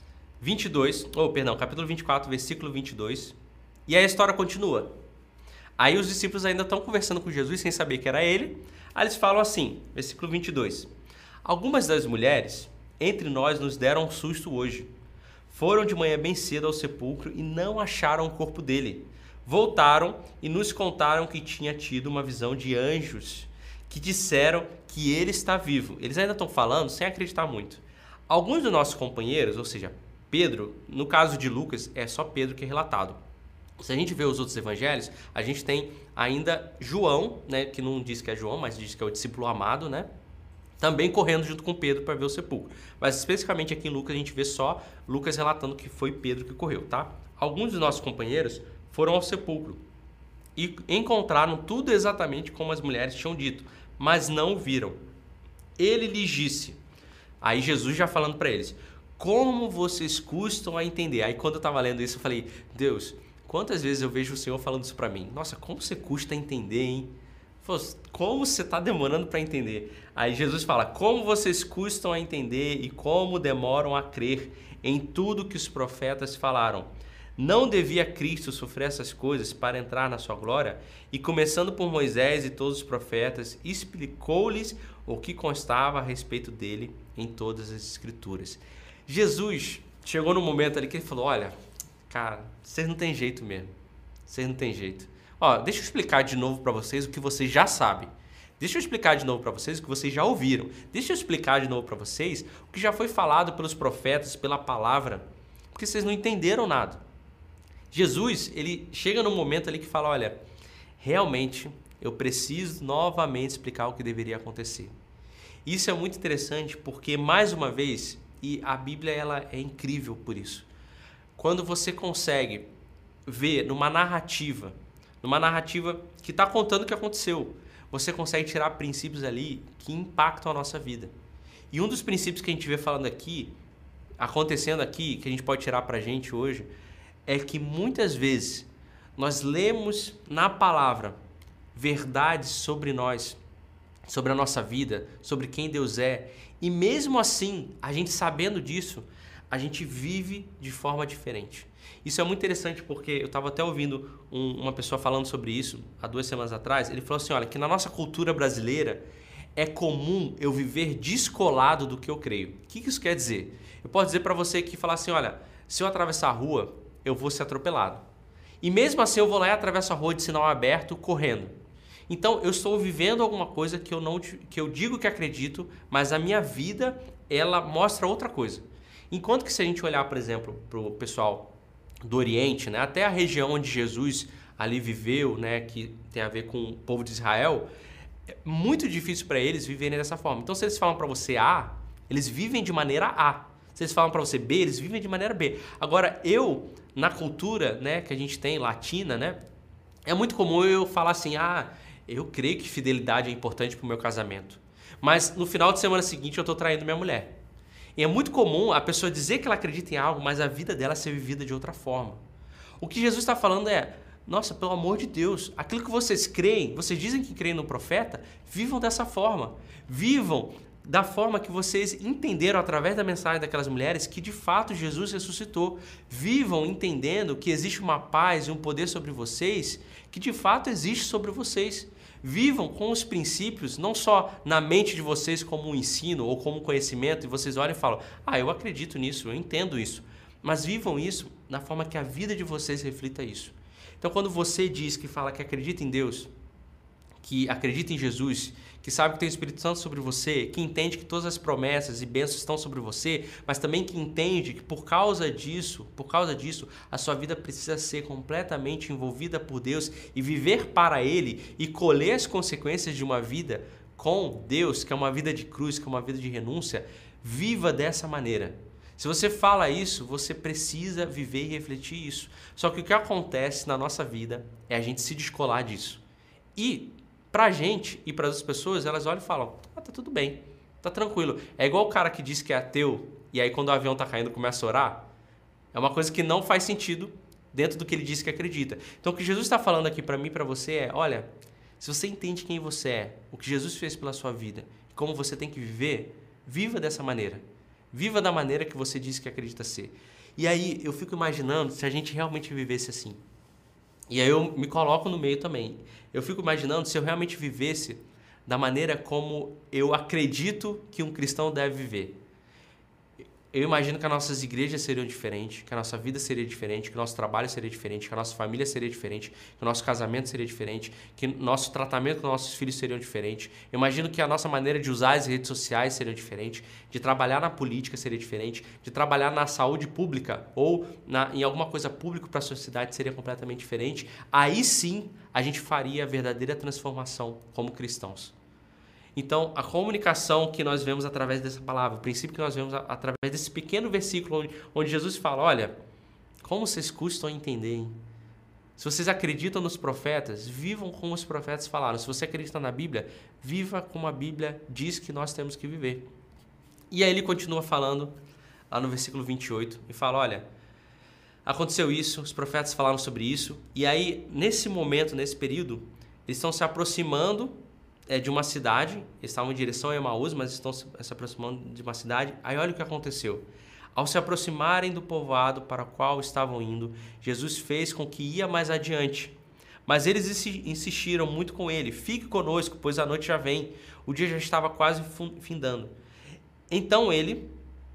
vinte e dois, ou oh, perdão, capítulo vinte e quatro, versículo vinte e dois. E aí a história continua. Aí os discípulos ainda estão conversando com Jesus sem saber que era ele. Aí eles falam assim, versículo vinte e dois. Algumas das mulheres entre nós nos deram um susto hoje. Foram de manhã bem cedo ao sepulcro e não acharam o corpo dele. Voltaram e nos contaram que tinha tido uma visão de anjos que disseram que ele está vivo. Eles ainda estão falando sem acreditar muito. Alguns dos nossos companheiros, ou seja, Pedro, no caso de Lucas, é só Pedro que é relatado. Se a gente vê os outros evangelhos, a gente tem ainda João, né, que não diz que é João, mas diz que é o discípulo amado, né? Também correndo junto com Pedro para ver o sepulcro. Mas especificamente aqui em Lucas a gente vê só Lucas relatando que foi Pedro que correu, tá? Alguns dos nossos companheiros foram ao sepulcro e encontraram tudo exatamente como as mulheres tinham dito, mas não o viram. Ele lhes disse, aí Jesus já falando para eles, como vocês custam a entender? Aí quando eu estava lendo isso eu falei, Deus, quantas vezes eu vejo o Senhor falando isso para mim? Nossa, como você custa a entender, hein? Como você está demorando para entender? Aí Jesus fala, como vocês custam a entender e como demoram a crer em tudo que os profetas falaram. Não devia Cristo sofrer essas coisas para entrar na sua glória? E começando por Moisés e todos os profetas, explicou-lhes o que constava a respeito dele em todas as escrituras. Jesus chegou no momento ali que ele falou, olha, cara, vocês não tem jeito mesmo. Vocês não tem jeito. Ó, deixa eu explicar de novo para vocês o que vocês já sabem. Deixa eu explicar de novo para vocês o que vocês já ouviram. Deixa eu explicar de novo para vocês o que já foi falado pelos profetas, pela palavra, porque vocês não entenderam nada. Jesus, ele chega num momento ali que fala, olha, realmente eu preciso novamente explicar o que deveria acontecer. Isso é muito interessante porque, mais uma vez, e a Bíblia ela é incrível por isso, quando você consegue ver numa narrativa, numa narrativa que está contando o que aconteceu, você consegue tirar princípios ali que impactam a nossa vida. E um dos princípios que a gente vê falando aqui, acontecendo aqui, que a gente pode tirar para a gente hoje, é que muitas vezes nós lemos na palavra verdades sobre nós, sobre a nossa vida, sobre quem Deus é, e mesmo assim, a gente sabendo disso, a gente vive de forma diferente. Isso é muito interessante porque eu estava até ouvindo um, uma pessoa falando sobre isso há duas semanas atrás. Ele falou assim, olha, que na nossa cultura brasileira é comum eu viver descolado do que eu creio. O que isso quer dizer? Eu posso dizer para você que falar assim, olha, se eu atravessar a rua, eu vou ser atropelado. E mesmo assim eu vou lá e atravesso a rua de sinal aberto correndo. Então eu estou vivendo alguma coisa que eu, não, que eu digo que acredito, mas a minha vida ela mostra outra coisa. Enquanto que se a gente olhar, por exemplo, para o pessoal do Oriente, né, até a região onde Jesus ali viveu, né, que tem a ver com o povo de Israel, é muito difícil para eles viverem dessa forma. Então se eles falam para você A, eles vivem de maneira A. Se eles falam para você B, eles vivem de maneira B. Agora eu, na cultura, né, que a gente tem, latina, né, é muito comum eu falar assim, ah, eu creio que fidelidade é importante para o meu casamento. Mas no final de semana seguinte eu estou traindo minha mulher. E é muito comum a pessoa dizer que ela acredita em algo, mas a vida dela ser vivida de outra forma. O que Jesus está falando é, nossa, pelo amor de Deus, aquilo que vocês creem, vocês dizem que creem no profeta, vivam dessa forma. Vivam da forma que vocês entenderam através da mensagem daquelas mulheres que de fato Jesus ressuscitou. Vivam entendendo que existe uma paz e um poder sobre vocês que de fato existe sobre vocês. Vivam com os princípios, não só na mente de vocês como um ensino ou como conhecimento, e vocês olham e falam, ah, eu acredito nisso, eu entendo isso. Mas vivam isso na forma que a vida de vocês reflita isso. Então, quando você diz que fala que acredita em Deus, que acredita em Jesus, que sabe que tem o Espírito Santo sobre você, que entende que todas as promessas e bênçãos estão sobre você, mas também que entende que por causa disso, por causa disso, a sua vida precisa ser completamente envolvida por Deus e viver para Ele e colher as consequências de uma vida com Deus, que é uma vida de cruz, que é uma vida de renúncia, viva dessa maneira. Se você fala isso, você precisa viver e refletir isso. Só que o que acontece na nossa vida é a gente se descolar disso. E pra gente e para as pessoas, elas olham e falam, ah, tá tudo bem, tá tranquilo. É igual o cara que diz que é ateu e aí quando o avião tá caindo começa a orar. É uma coisa que não faz sentido dentro do que ele diz que acredita. Então o que Jesus está falando aqui para mim e para você é, olha, se você entende quem você é, o que Jesus fez pela sua vida e como você tem que viver, viva dessa maneira. Viva da maneira que você diz que acredita ser. E aí eu fico imaginando se a gente realmente vivesse assim. E aí eu me coloco no meio também. Eu fico imaginando se eu realmente vivesse da maneira como eu acredito que um cristão deve viver. Eu imagino que as nossas igrejas seriam diferentes, que a nossa vida seria diferente, que o nosso trabalho seria diferente, que a nossa família seria diferente, que o nosso casamento seria diferente, que o nosso tratamento com nossos filhos seria diferente. Eu imagino que a nossa maneira de usar as redes sociais seria diferente, de trabalhar na política seria diferente, de trabalhar na saúde pública ou na, em alguma coisa pública para a sociedade seria completamente diferente. Aí sim a gente faria a verdadeira transformação como cristãos. Então, a comunicação que nós vemos através dessa palavra, o princípio que nós vemos através desse pequeno versículo onde, onde Jesus fala, olha, como vocês custam a entender, hein? Se vocês acreditam nos profetas, vivam como os profetas falaram. Se você acredita na Bíblia, viva como a Bíblia diz que nós temos que viver. E aí ele continua falando, lá no versículo vinte e oito, e fala, olha, aconteceu isso, os profetas falaram sobre isso, e aí, nesse momento, nesse período, eles estão se aproximando É de uma cidade, eles estavam em direção a Emaús, mas estão se aproximando de uma cidade. Aí olha o que aconteceu. Ao se aproximarem do povoado para o qual estavam indo, Jesus fez com que ia mais adiante. Mas eles insistiram muito com ele, fique conosco, pois a noite já vem, o dia já estava quase findando. Então ele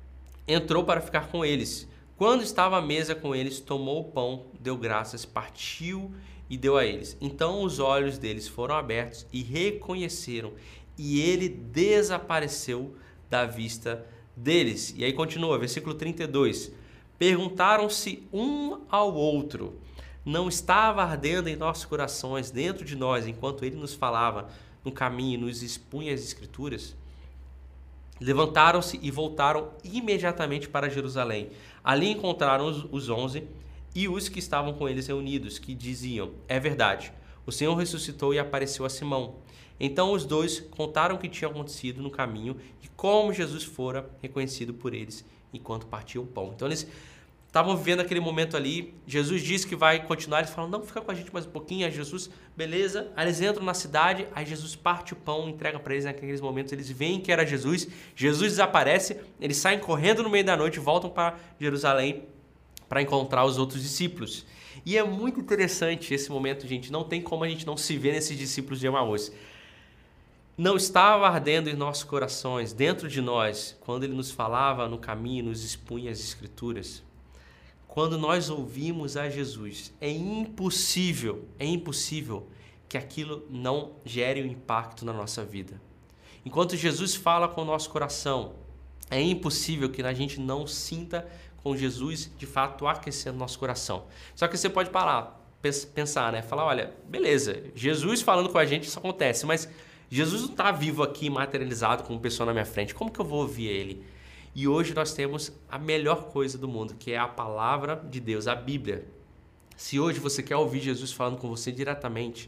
entrou para ficar com eles. Quando estava à mesa com eles, tomou o pão, deu graças, partiu e deu a eles. Então os olhos deles foram abertos e reconheceram, e ele desapareceu da vista deles. E aí continua, versículo trinta e dois. Perguntaram-se um ao outro, não estava ardendo em nossos corações, dentro de nós, enquanto ele nos falava no caminho, nos expunha as escrituras? Levantaram-se e voltaram imediatamente para Jerusalém. Ali encontraram os, os onze e os que estavam com eles reunidos, que diziam, é verdade, o Senhor ressuscitou e apareceu a Simão. Então os dois contaram o que tinha acontecido no caminho e como Jesus fora reconhecido por eles enquanto partiam o pão. Então eles estavam vivendo aquele momento ali, Jesus disse que vai continuar, eles falam, não, fica com a gente mais um pouquinho, aí Jesus, beleza, aí eles entram na cidade, aí Jesus parte o pão, entrega para eles naqueles momentos, eles veem que era Jesus, Jesus desaparece, eles saem correndo no meio da noite, voltam para Jerusalém para encontrar os outros discípulos. E é muito interessante esse momento, gente, não tem como a gente não se ver nesses discípulos de Emaús. Não estava ardendo em nossos corações, dentro de nós, quando ele nos falava no caminho, nos expunha as escrituras. Quando nós ouvimos a Jesus, é impossível, é impossível que aquilo não gere um impacto na nossa vida. Enquanto Jesus fala com o nosso coração, é impossível que a gente não sinta com Jesus, de fato, aquecendo nosso coração. Só que você pode parar, pensar, né? Falar, olha, beleza, Jesus falando com a gente, isso acontece, mas Jesus não está vivo aqui, materializado, como pessoa na minha frente. Como que eu vou ouvir ele? E hoje nós temos a melhor coisa do mundo, que é a palavra de Deus, a Bíblia. Se hoje você quer ouvir Jesus falando com você diretamente,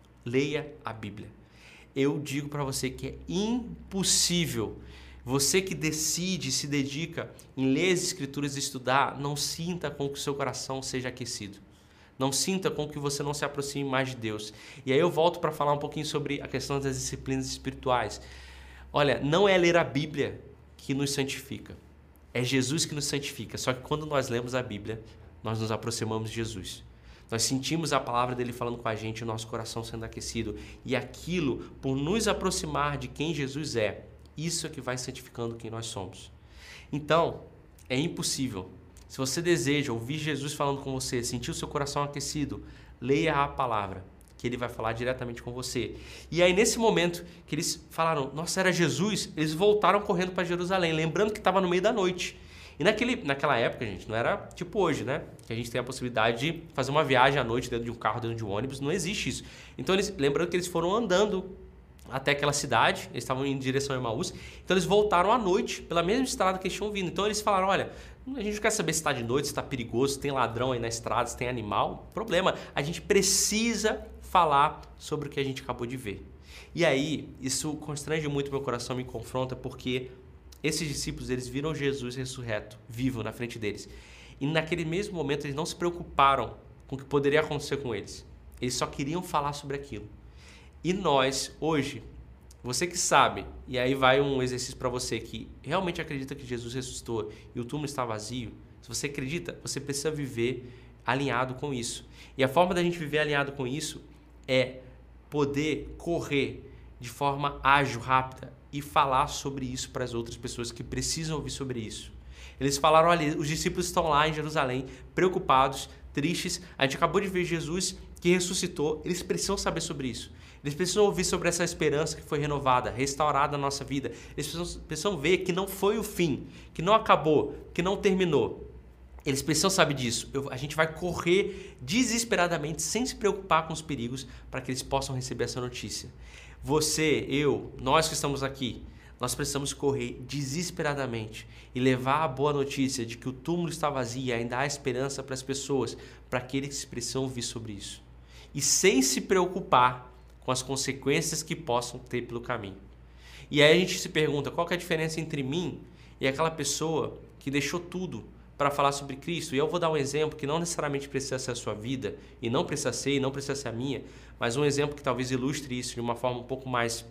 leia a Bíblia. Eu digo para você que é impossível. Você que decide, se dedica em ler as Escrituras e estudar, não sinta com que o seu coração seja aquecido. Não sinta com que você não se aproxime mais de Deus. E aí eu volto para falar um pouquinho sobre a questão das disciplinas espirituais. Olha, não é ler a Bíblia que nos santifica. É Jesus que nos santifica. Só que quando nós lemos a Bíblia, nós nos aproximamos de Jesus. Nós sentimos a palavra dele falando com a gente, o nosso coração sendo aquecido. E aquilo, por nos aproximar de quem Jesus é, isso é que vai santificando quem nós somos. Então, é impossível. Se você deseja ouvir Jesus falando com você, sentir o seu coração aquecido, leia a palavra, que ele vai falar diretamente com você. E aí, nesse momento que eles falaram, nossa, era Jesus, eles voltaram correndo para Jerusalém, lembrando que estava no meio da noite. E naquele, naquela época, gente, não era tipo hoje, né? Que a gente tem a possibilidade de fazer uma viagem à noite dentro de um carro, dentro de um ônibus, não existe isso. Então, eles, lembrando que eles foram andando até aquela cidade, eles estavam em direção a Emaús, então eles voltaram à noite, pela mesma estrada que eles tinham vindo. Então eles falaram, olha, a gente não quer saber se está de noite, se está perigoso, se tem ladrão aí na estrada, se tem animal, problema, a gente precisa falar sobre o que a gente acabou de ver. E aí, isso constrange muito meu coração, me confronta, porque esses discípulos, eles viram Jesus ressurreto, vivo na frente deles. E naquele mesmo momento, eles não se preocuparam com o que poderia acontecer com eles. Eles só queriam falar sobre aquilo. E nós, hoje, você que sabe, e aí vai um exercício para você que realmente acredita que Jesus ressuscitou e o túmulo está vazio, se você acredita, você precisa viver alinhado com isso. E a forma da gente viver alinhado com isso é poder correr de forma ágil, rápida e falar sobre isso para as outras pessoas que precisam ouvir sobre isso. Eles falaram, olha, os discípulos estão lá em Jerusalém, preocupados, tristes. A gente acabou de ver Jesus que ressuscitou. Eles precisam saber sobre isso. Eles precisam ouvir sobre essa esperança que foi renovada, restaurada na nossa vida. Eles precisam, precisam ver que não foi o fim, que não acabou, que não terminou. Eles precisam saber disso. Eu, a gente vai correr desesperadamente, sem se preocupar com os perigos, para que eles possam receber essa notícia. Você, eu, nós que estamos aqui, nós precisamos correr desesperadamente e levar a boa notícia de que o túmulo está vazio e ainda há esperança para as pessoas, para aqueles que precisam ouvir sobre isso. E sem se preocupar com as consequências que possam ter pelo caminho. E aí a gente se pergunta, qual que é a diferença entre mim e aquela pessoa que deixou tudo para falar sobre Cristo? E eu vou dar um exemplo que não necessariamente precisa ser a sua vida, e não precisa ser, e não precisa ser a minha, mas um exemplo que talvez ilustre isso de uma forma um pouco mais...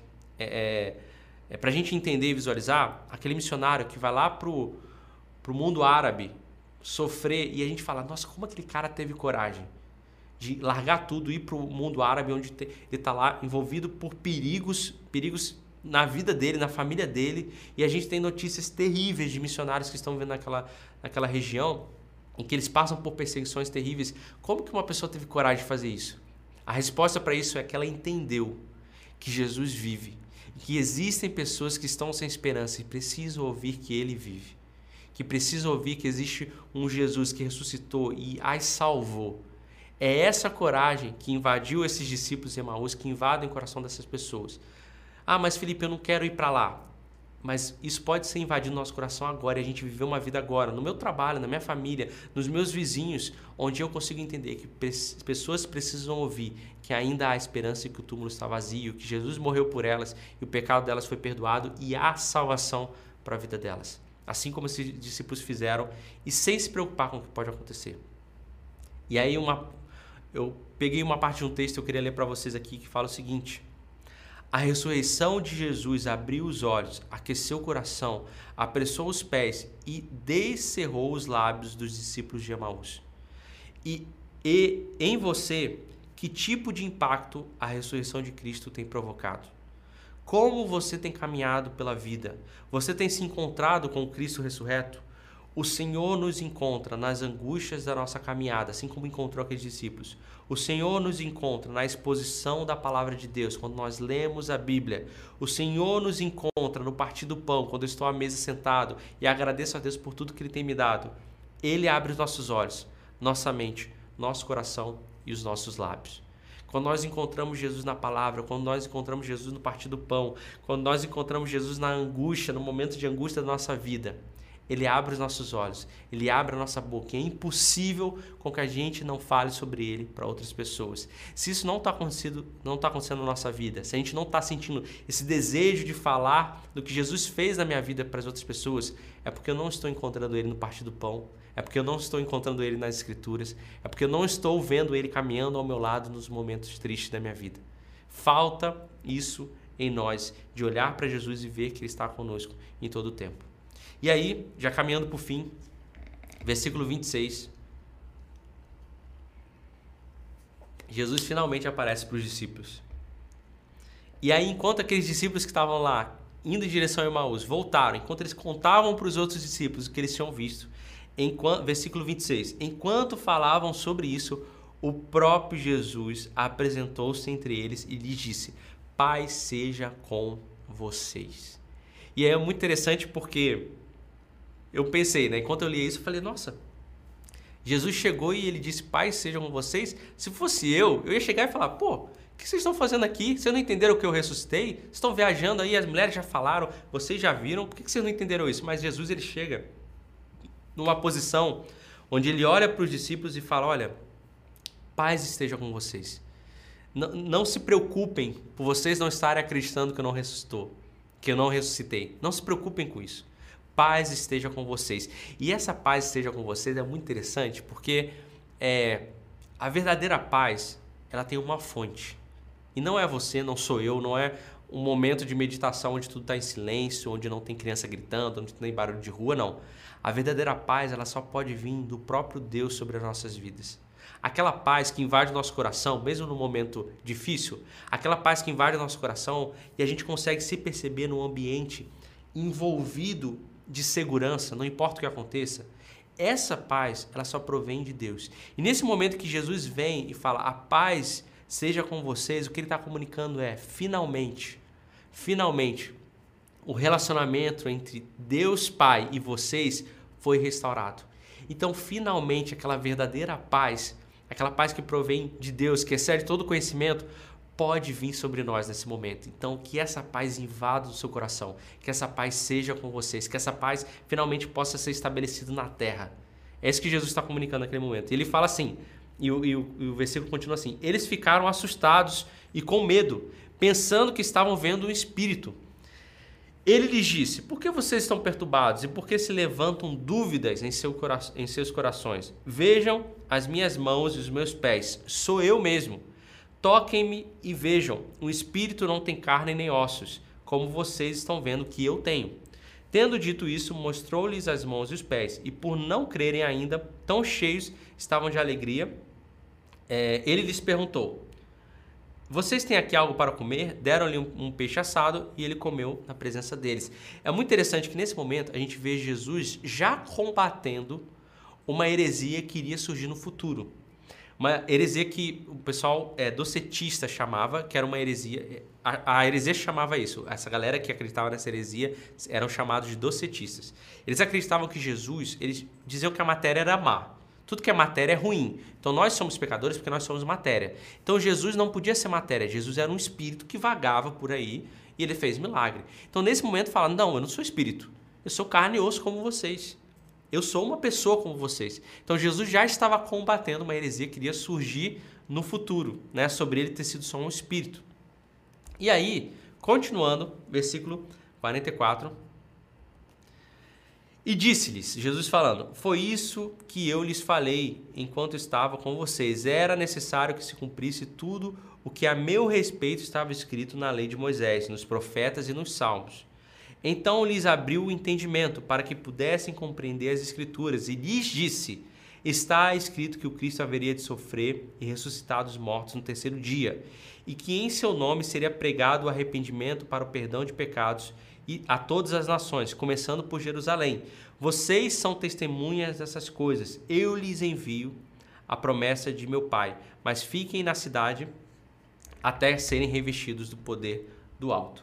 É, é, para a gente entender e visualizar, aquele missionário que vai lá pro, pro mundo árabe sofrer, e a gente fala, nossa, como aquele cara teve coragem de largar tudo e ir para o mundo árabe, onde ele está lá envolvido por perigos, perigos na vida dele, na família dele, e a gente tem notícias terríveis de missionários que estão vivendo naquela, naquela região, em que eles passam por perseguições terríveis. Como que uma pessoa teve coragem de fazer isso? A resposta para isso é que ela entendeu que Jesus vive, que existem pessoas que estão sem esperança e precisam ouvir que ele vive, que precisam ouvir que existe um Jesus que ressuscitou e as salvou. É essa coragem que invadiu esses discípulos de Emaús, que invadem o coração dessas pessoas. Ah, mas Felipe, eu não quero ir para lá. Mas isso pode ser invadido no nosso coração agora, e a gente viver uma vida agora, no meu trabalho, na minha família, nos meus vizinhos, onde eu consigo entender que pessoas precisam ouvir que ainda há esperança e que o túmulo está vazio, que Jesus morreu por elas e o pecado delas foi perdoado e há salvação para a vida delas. Assim como esses discípulos fizeram e sem se preocupar com o que pode acontecer. E aí uma, eu peguei uma parte de um texto que eu queria ler para vocês aqui que fala o seguinte: a ressurreição de Jesus abriu os olhos, aqueceu o coração, apressou os pés e descerrou os lábios dos discípulos de Emaús. E, e em você, que tipo de impacto a ressurreição de Cristo tem provocado? Como você tem caminhado pela vida? Você tem se encontrado com o Cristo ressurreto? O Senhor nos encontra nas angústias da nossa caminhada, assim como encontrou aqueles discípulos. O Senhor nos encontra na exposição da palavra de Deus, quando nós lemos a Bíblia. O Senhor nos encontra no partir do pão, quando eu estou à mesa sentado e agradeço a Deus por tudo que Ele tem me dado. Ele abre os nossos olhos, nossa mente, nosso coração e os nossos lábios. Quando nós encontramos Jesus na palavra, quando nós encontramos Jesus no partir do pão, quando nós encontramos Jesus na angústia, no momento de angústia da nossa vida, Ele abre os nossos olhos, Ele abre a nossa boca. É impossível com que a gente não fale sobre Ele para outras pessoas. Se isso não está acontecendo, não está acontecendo na nossa vida, se a gente não está sentindo esse desejo de falar do que Jesus fez na minha vida para as outras pessoas, é porque eu não estou encontrando Ele no partir do pão, é porque eu não estou encontrando Ele nas Escrituras, é porque eu não estou vendo Ele caminhando ao meu lado nos momentos tristes da minha vida. Falta isso em nós, de olhar para Jesus e ver que Ele está conosco em todo o tempo. E aí, já caminhando para o fim, versículo vinte e seis, Jesus finalmente aparece para os discípulos. E aí, enquanto aqueles discípulos que estavam lá, indo em direção a Emaús, voltaram, enquanto eles contavam para os outros discípulos o que eles tinham visto, enquanto, versículo vinte e seis, enquanto falavam sobre isso, o próprio Jesus apresentou-se entre eles e lhes disse: paz seja com vocês. E aí é muito interessante porque eu pensei, né? Enquanto eu li isso, eu falei, nossa, Jesus chegou e ele disse, paz seja com vocês. Se fosse eu, eu ia chegar e falar, pô, o que vocês estão fazendo aqui? Vocês não entenderam que eu ressuscitei? Vocês estão viajando aí, as mulheres já falaram, vocês já viram, por que vocês não entenderam isso? Mas Jesus, ele chega numa posição onde ele olha para os discípulos e fala, olha, paz esteja com vocês. Não, não se preocupem por vocês não estarem acreditando que eu não ressuscitou, que eu não ressuscitei. Não se preocupem com isso. Paz esteja com vocês. E essa paz esteja com vocês é muito interessante porque é, a verdadeira paz, ela tem uma fonte. E não é você, não sou eu, não é um momento de meditação onde tudo está em silêncio, onde não tem criança gritando, onde não tem barulho de rua, não. A verdadeira paz, ela só pode vir do próprio Deus sobre as nossas vidas. Aquela paz que invade o nosso coração, mesmo no momento difícil, aquela paz que invade o nosso coração e a gente consegue se perceber num ambiente envolvido de segurança, não importa o que aconteça. Essa paz, ela só provém de Deus. E nesse momento que Jesus vem e fala, a paz seja com vocês, o que ele está comunicando é, finalmente, finalmente, o relacionamento entre Deus Pai e vocês foi restaurado. Então, finalmente, aquela verdadeira paz, aquela paz que provém de Deus, que excede todo conhecimento, pode vir sobre nós nesse momento. Então, que essa paz invada o seu coração, que essa paz seja com vocês, que essa paz finalmente possa ser estabelecida na terra. É isso que Jesus está comunicando naquele momento. E ele fala assim, e o, e, o, e o versículo continua assim, eles ficaram assustados e com medo, pensando que estavam vendo um espírito. Ele lhes disse, por que vocês estão perturbados e por que se levantam dúvidas em, seu cora- em seus corações? Vejam as minhas mãos e os meus pés, sou eu mesmo. Toquem-me e vejam, o espírito não tem carne nem ossos, como vocês estão vendo que eu tenho. Tendo dito isso, mostrou-lhes as mãos e os pés, e por não crerem ainda, tão cheios estavam de alegria, é, ele lhes perguntou, vocês têm aqui algo para comer? Deram-lhe um, um peixe assado e ele comeu na presença deles. É muito interessante que nesse momento a gente vê Jesus já combatendo uma heresia que iria surgir no futuro. Uma heresia que o pessoal é, docetista chamava, que era uma heresia... A, a heresia chamava isso. Essa galera que acreditava nessa heresia eram chamados de docetistas. Eles acreditavam que Jesus... Eles diziam que a matéria era má. Tudo que é matéria é ruim. Então nós somos pecadores porque nós somos matéria. Então Jesus não podia ser matéria. Jesus era um espírito que vagava por aí e ele fez milagre. Então nesse momento fala, não, eu não sou espírito. Eu sou carne e osso como vocês. Eu sou uma pessoa como vocês. Então Jesus já estava combatendo uma heresia que iria surgir no futuro, né? Sobre ele ter sido só um espírito. E aí, continuando, versículo quarenta e quatro. E disse-lhes, Jesus falando, foi isso que eu lhes falei enquanto estava com vocês. Era necessário que se cumprisse tudo o que a meu respeito estava escrito na lei de Moisés, nos profetas e nos salmos. Então lhes abriu o entendimento para que pudessem compreender as Escrituras e lhes disse, está escrito que o Cristo haveria de sofrer e ressuscitar dos mortos no terceiro dia e que em seu nome seria pregado o arrependimento para o perdão de pecados e a todas as nações, começando por Jerusalém. Vocês são testemunhas dessas coisas. Eu lhes envio a promessa de meu Pai, mas fiquem na cidade até serem revestidos do poder do alto.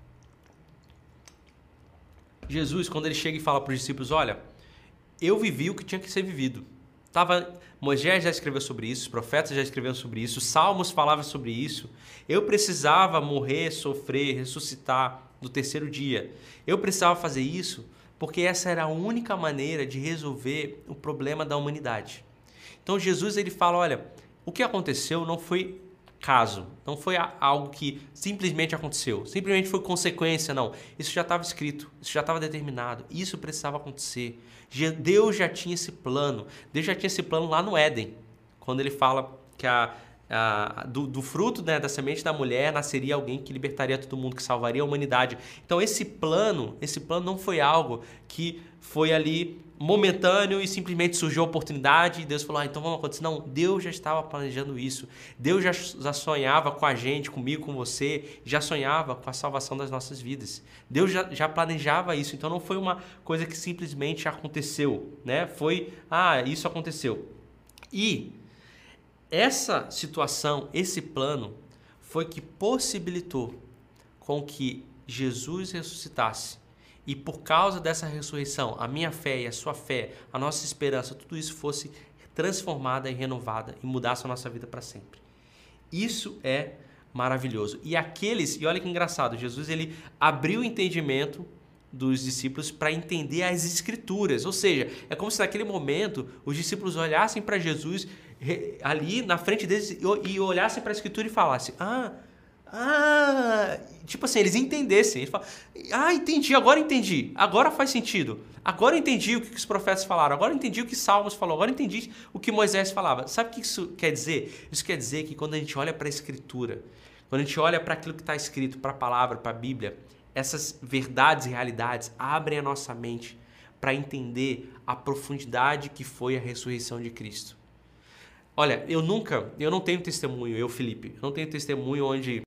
Jesus, quando ele chega e fala para os discípulos, olha, eu vivi o que tinha que ser vivido. Tava, Moisés já escreveu sobre isso, os profetas já escreveram sobre isso, os salmos falavam sobre isso. Eu precisava morrer, sofrer, ressuscitar no terceiro dia. Eu precisava fazer isso porque essa era a única maneira de resolver o problema da humanidade. Então Jesus ele fala, olha, o que aconteceu não foi caso, não foi algo que simplesmente aconteceu, simplesmente foi consequência, não. Isso já estava escrito, isso já estava determinado, isso precisava acontecer. Deus já tinha esse plano, Deus já tinha esse plano lá no Éden, quando ele fala que a, a, do, do fruto, né, da semente da mulher nasceria alguém que libertaria todo mundo, que salvaria a humanidade. Então esse plano, esse plano não foi algo que foi ali momentâneo e simplesmente surgiu a oportunidade e Deus falou, ah, então vamos acontecer. Não, Deus já estava planejando isso. Deus já, já sonhava com a gente, comigo, com você, já sonhava com a salvação das nossas vidas. Deus já, já planejava isso, então não foi uma coisa que simplesmente aconteceu, né? Foi, ah, isso aconteceu. E essa situação, esse plano, foi que possibilitou com que Jesus ressuscitasse. E por causa dessa ressurreição, a minha fé e a sua fé, a nossa esperança, tudo isso fosse transformada e renovada e mudasse a nossa vida para sempre. Isso é maravilhoso. E aqueles, e olha que engraçado, Jesus ele abriu o entendimento dos discípulos para entender as Escrituras. Ou seja, é como se naquele momento os discípulos olhassem para Jesus ali na frente deles e olhassem para a Escritura e falassem, ah, Ah, tipo assim, eles entendessem. Eles falam, ah, entendi, agora entendi. Agora faz sentido. Agora entendi o que os profetas falaram. Agora entendi o que Salmos falou. Agora entendi o que Moisés falava. Sabe o que isso quer dizer? Isso quer dizer que quando a gente olha para a Escritura, quando a gente olha para aquilo que está escrito, para a palavra, para a Bíblia, essas verdades e realidades abrem a nossa mente para entender a profundidade que foi a ressurreição de Cristo. Olha, eu nunca, eu não tenho testemunho, eu, Felipe, eu não tenho testemunho onde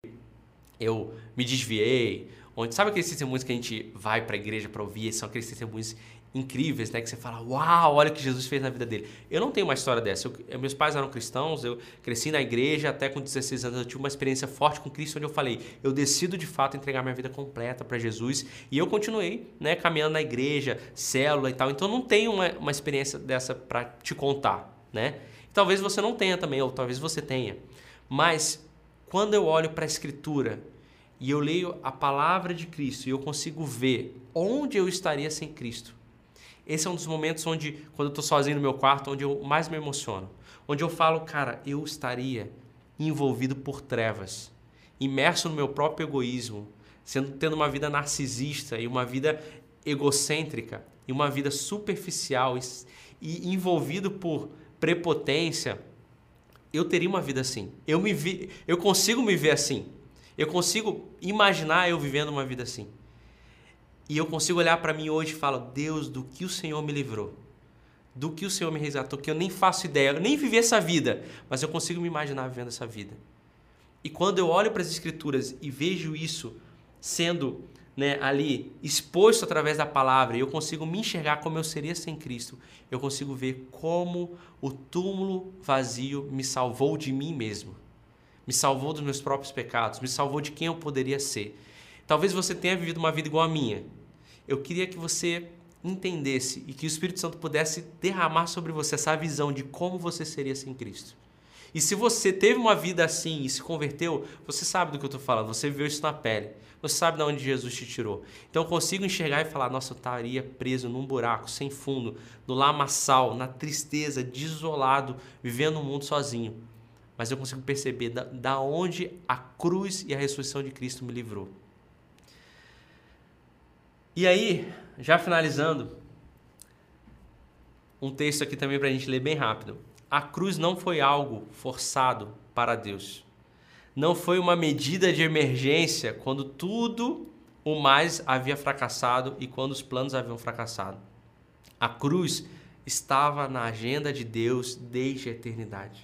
eu me desviei, onde, sabe aqueles testemunhos que a gente vai para a igreja para ouvir, são aqueles testemunhos incríveis, né? Que você fala, uau, olha o que Jesus fez na vida dele. Eu não tenho uma história dessa. Eu, meus pais eram cristãos, eu cresci na igreja, até com dezesseis anos eu tive uma experiência forte com Cristo, onde eu falei, eu decido de fato entregar minha vida completa para Jesus, e eu continuei, né, caminhando na igreja, célula e tal. Então eu não tenho uma, uma experiência dessa para te contar, né? Talvez você não tenha também, ou talvez você tenha. Mas quando eu olho para a Escritura e eu leio a palavra de Cristo e eu consigo ver onde eu estaria sem Cristo, esse é um dos momentos onde, quando eu estou sozinho no meu quarto, onde eu mais me emociono. Onde eu falo, cara, eu estaria envolvido por trevas, imerso no meu próprio egoísmo, sendo, tendo uma vida narcisista e uma vida egocêntrica e uma vida superficial e, e envolvido por prepotência. Eu teria uma vida assim. Eu, me vi, eu consigo me ver assim. Eu consigo imaginar eu vivendo uma vida assim. E eu consigo olhar para mim hoje e falar, Deus, do que o Senhor me livrou, do que o Senhor me resgatou, que eu nem faço ideia, eu nem vivi essa vida, mas eu consigo me imaginar vivendo essa vida. E quando eu olho para as Escrituras e vejo isso sendo, né, ali exposto através da palavra, e eu consigo me enxergar como eu seria sem Cristo, eu consigo ver como o túmulo vazio me salvou de mim mesmo, me salvou dos meus próprios pecados, me salvou de quem eu poderia ser. Talvez você tenha vivido uma vida igual a minha. Eu queria que você entendesse e que o Espírito Santo pudesse derramar sobre você essa visão de como você seria sem Cristo. E se você teve uma vida assim e se converteu, você sabe do que eu estou falando, você viu isso na pele, você sabe de onde Jesus te tirou. Então eu consigo enxergar e falar, nossa, eu estaria preso num buraco, sem fundo, no lamaçal, na tristeza, desolado, vivendo um mundo sozinho. Mas eu consigo perceber da, da onde a cruz e a ressurreição de Cristo me livrou. E aí, já finalizando, um texto aqui também para a gente ler bem rápido. A cruz não foi algo forçado para Deus. Não foi uma medida de emergência quando tudo o mais havia fracassado e quando os planos haviam fracassado. A cruz estava na agenda de Deus desde a eternidade.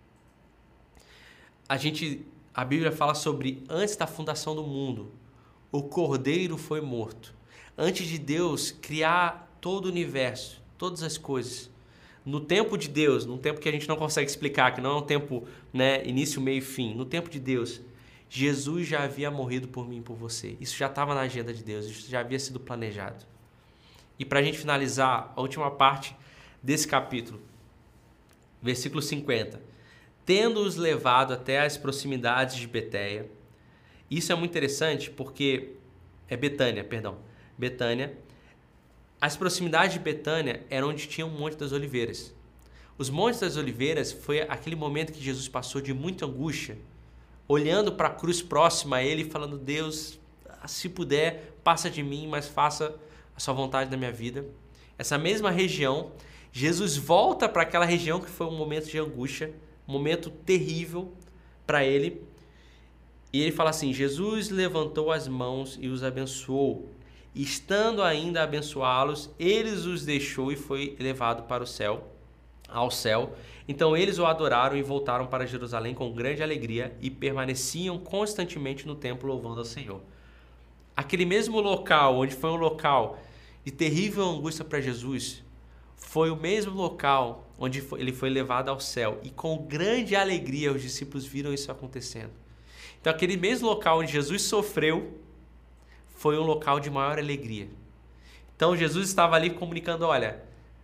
A gente, a Bíblia fala sobre antes da fundação do mundo, o Cordeiro foi morto. Antes de Deus criar todo o universo, todas as coisas, no tempo de Deus, num tempo que a gente não consegue explicar, que não é um tempo, né, início, meio e fim, no tempo de Deus, Jesus já havia morrido por mim e por você. Isso já estava na agenda de Deus, isso já havia sido planejado. E para a gente finalizar, a última parte desse capítulo, versículo cinquenta. Tendo-os levado até as proximidades de Betéia. Isso é muito interessante porque... É Betânia, perdão. Betânia. As proximidades de Betânia eram onde tinha um Monte das Oliveiras. Os Montes das Oliveiras foi aquele momento que Jesus passou de muita angústia, olhando para a cruz próxima a ele e falando, Deus, se puder, passa de mim, mas faça a sua vontade na minha vida. Essa mesma região, Jesus volta para aquela região que foi um momento de angústia, um momento terrível para ele. E ele fala assim, Jesus levantou as mãos e os abençoou. E estando ainda a abençoá-los, eles os deixou e foi levado para o céu, ao céu. Então eles o adoraram e voltaram para Jerusalém com grande alegria e permaneciam constantemente no templo louvando ao Senhor. Aquele mesmo local, onde foi um local de terrível angústia para Jesus, foi o mesmo local onde ele foi levado ao céu. E com grande alegria os discípulos viram isso acontecendo. Então aquele mesmo local onde Jesus sofreu, foi um local de maior alegria. Então Jesus estava ali comunicando, olha,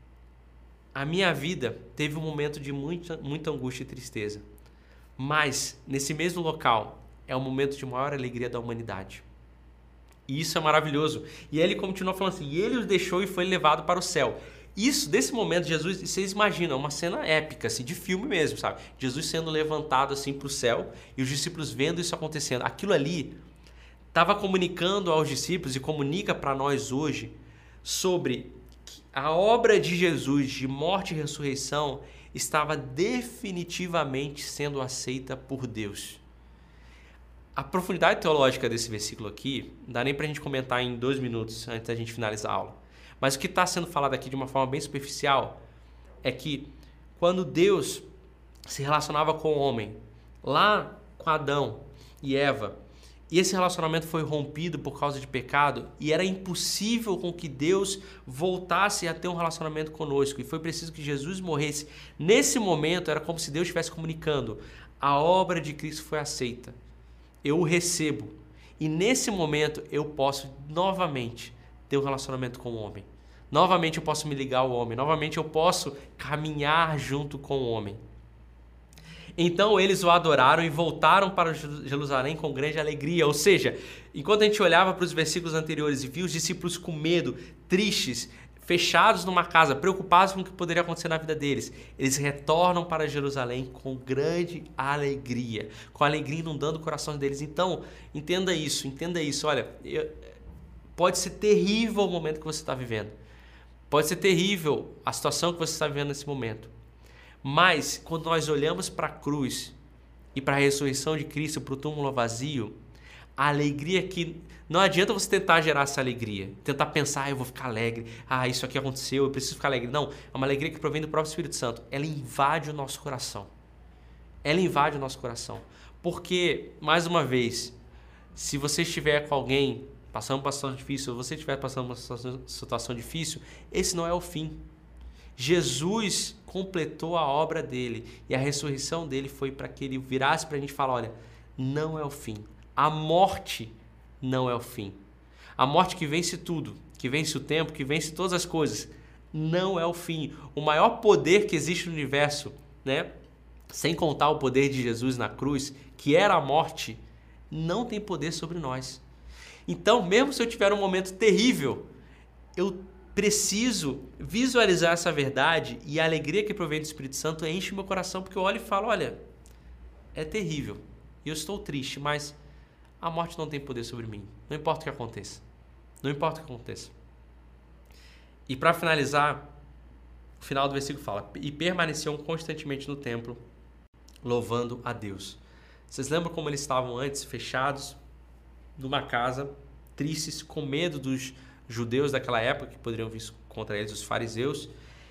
a minha vida teve um momento de muita, muita angústia e tristeza, mas nesse mesmo local é um momento de maior alegria da humanidade. E isso é maravilhoso. E aí ele continua falando assim, e ele os deixou e foi levado para o céu. Isso, desse momento, Jesus, vocês imaginam, uma cena épica, assim, de filme mesmo, sabe? Jesus sendo levantado assim para o céu e os discípulos vendo isso acontecendo. Aquilo ali estava comunicando aos discípulos e comunica para nós hoje sobre que a obra de Jesus de morte e ressurreição estava definitivamente sendo aceita por Deus. A profundidade teológica desse versículo aqui, não dá nem para a gente comentar em dois minutos antes da gente finalizar a aula. Mas o que está sendo falado aqui de uma forma bem superficial é que quando Deus se relacionava com o homem, lá com Adão e Eva, e esse relacionamento foi rompido por causa de pecado, e era impossível com que Deus voltasse a ter um relacionamento conosco, e foi preciso que Jesus morresse. Nesse momento, era como se Deus estivesse comunicando: a obra de Cristo foi aceita, eu o recebo, e nesse momento eu posso novamente ter um relacionamento com o homem. Novamente eu posso me ligar ao homem, novamente eu posso caminhar junto com o homem. Então eles o adoraram e voltaram para Jerusalém com grande alegria. Ou seja, enquanto a gente olhava para os versículos anteriores e via os discípulos com medo, tristes, fechados numa casa, preocupados com o que poderia acontecer na vida deles, eles retornam para Jerusalém com grande alegria, com alegria inundando o coração deles. Então, entenda isso, entenda isso. Olha, eu, pode ser terrível o momento que você está vivendo. Pode ser terrível a situação que você está vivendo nesse momento. Mas, quando nós olhamos para a cruz e para a ressurreição de Cristo, para o túmulo vazio, a alegria que... Não adianta você tentar gerar essa alegria, tentar pensar: ah, eu vou ficar alegre, ah, isso aqui aconteceu, eu preciso ficar alegre. Não, é uma alegria que provém do próprio Espírito Santo. Ela invade o nosso coração. Ela invade o nosso coração. Porque, mais uma vez, se você estiver com alguém passando por uma situação difícil, ou você estiver passando por uma situação difícil, esse não é o fim. Jesus completou a obra dele e a ressurreição dele foi para que ele virasse para a gente e falar: olha, não é o fim. A morte não é o fim. A morte que vence tudo, que vence o tempo, que vence todas as coisas, não é o fim. O maior poder que existe no universo, né, sem contar o poder de Jesus na cruz, que era a morte, não tem poder sobre nós. Então, mesmo se eu tiver um momento terrível, eu preciso visualizar essa verdade, e a alegria que provém do Espírito Santo enche meu coração, porque eu olho e falo: olha, é terrível, e eu estou triste, mas a morte não tem poder sobre mim. Não importa o que aconteça. Não importa o que aconteça. E para finalizar, o final do versículo fala: e permaneciam constantemente no templo, louvando a Deus. Vocês lembram como eles estavam antes, fechados numa casa, tristes, com medo dos judeus daquela época que poderiam vir contra eles, os fariseus?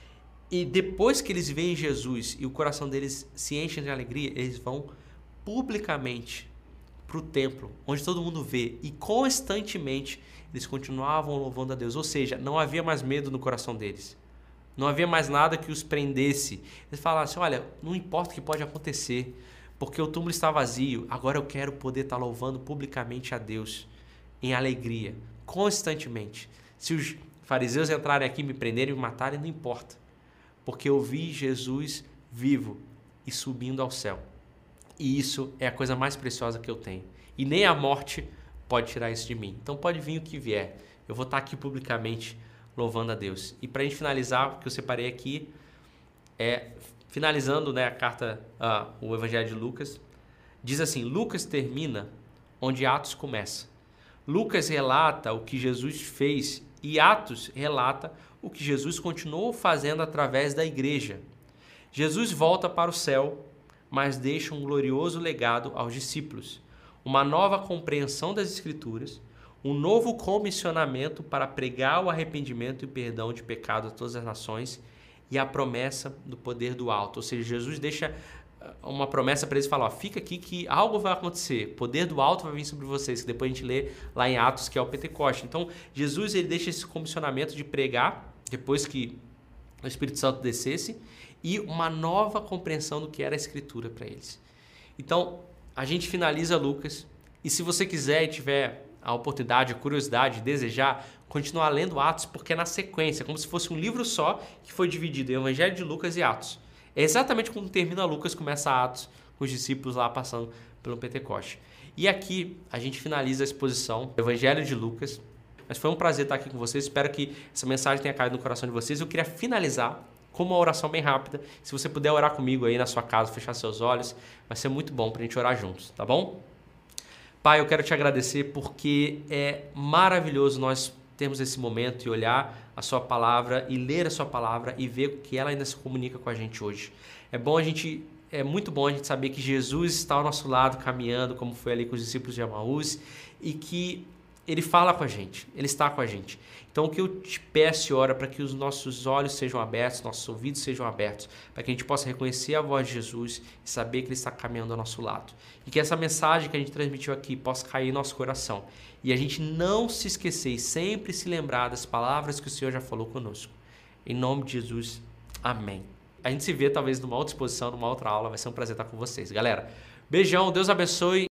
E depois que eles veem Jesus e o coração deles se enche de alegria, eles vão publicamente para o templo, onde todo mundo vê, e constantemente eles continuavam louvando a Deus. Ou seja, não havia mais medo no coração deles. Não havia mais nada que os prendesse. Eles falavam assim: olha, não importa o que pode acontecer, porque o túmulo está vazio, agora eu quero poder estar louvando publicamente a Deus, em alegria, constantemente. Se os fariseus entrarem aqui, me prenderem e me matarem, não importa, porque eu vi Jesus vivo e subindo ao céu. E isso é a coisa mais preciosa que eu tenho. E nem a morte pode tirar isso de mim. Então pode vir o que vier, eu vou estar aqui publicamente louvando a Deus. E para a gente finalizar, o que eu separei aqui é, finalizando, né, a carta, uh, o Evangelho de Lucas, diz assim: Lucas termina onde Atos começa. Lucas relata o que Jesus fez e Atos relata o que Jesus continuou fazendo através da igreja. Jesus volta para o céu, mas deixa um glorioso legado aos discípulos, uma nova compreensão das Escrituras, um novo comissionamento para pregar o arrependimento e o perdão de pecado a todas as nações e a promessa do poder do alto. Ou seja, Jesus deixa uma promessa para eles e fala: ó, fica aqui que algo vai acontecer, poder do alto vai vir sobre vocês, que depois a gente lê lá em Atos, que é o Pentecoste. Então, Jesus ele deixa esse comissionamento de pregar, depois que o Espírito Santo descesse, e uma nova compreensão do que era a Escritura para eles. Então, a gente finaliza Lucas, e se você quiser e tiver a oportunidade, a curiosidade, desejar, continuar lendo Atos, porque é na sequência, como se fosse um livro só que foi dividido em Evangelho de Lucas e Atos. É exatamente como termina Lucas, começa Atos, com os discípulos lá passando pelo Pentecoste. E aqui a gente finaliza a exposição do Evangelho de Lucas. Mas foi um prazer estar aqui com vocês, espero que essa mensagem tenha caído no coração de vocês. Eu queria finalizar com uma oração bem rápida. Se você puder orar comigo aí na sua casa, fechar seus olhos, vai ser muito bom para a gente orar juntos, tá bom? Pai, eu quero te agradecer porque é maravilhoso nós termos esse momento e olhar a sua palavra e ler a sua palavra e ver que ela ainda se comunica com a gente hoje. É bom a gente é muito bom a gente saber que Jesus está ao nosso lado caminhando, como foi ali com os discípulos de Emaús, e que Ele fala com a gente, Ele está com a gente. Então o que eu te peço e oro é para que os nossos olhos sejam abertos, nossos ouvidos sejam abertos, para que a gente possa reconhecer a voz de Jesus e saber que Ele está caminhando ao nosso lado. E que essa mensagem que a gente transmitiu aqui possa cair em nosso coração. E a gente não se esquecer e sempre se lembrar das palavras que o Senhor já falou conosco. Em nome de Jesus, amém. A gente se vê talvez numa outra exposição, numa outra aula. Vai ser um prazer estar com vocês. Galera, beijão, Deus abençoe.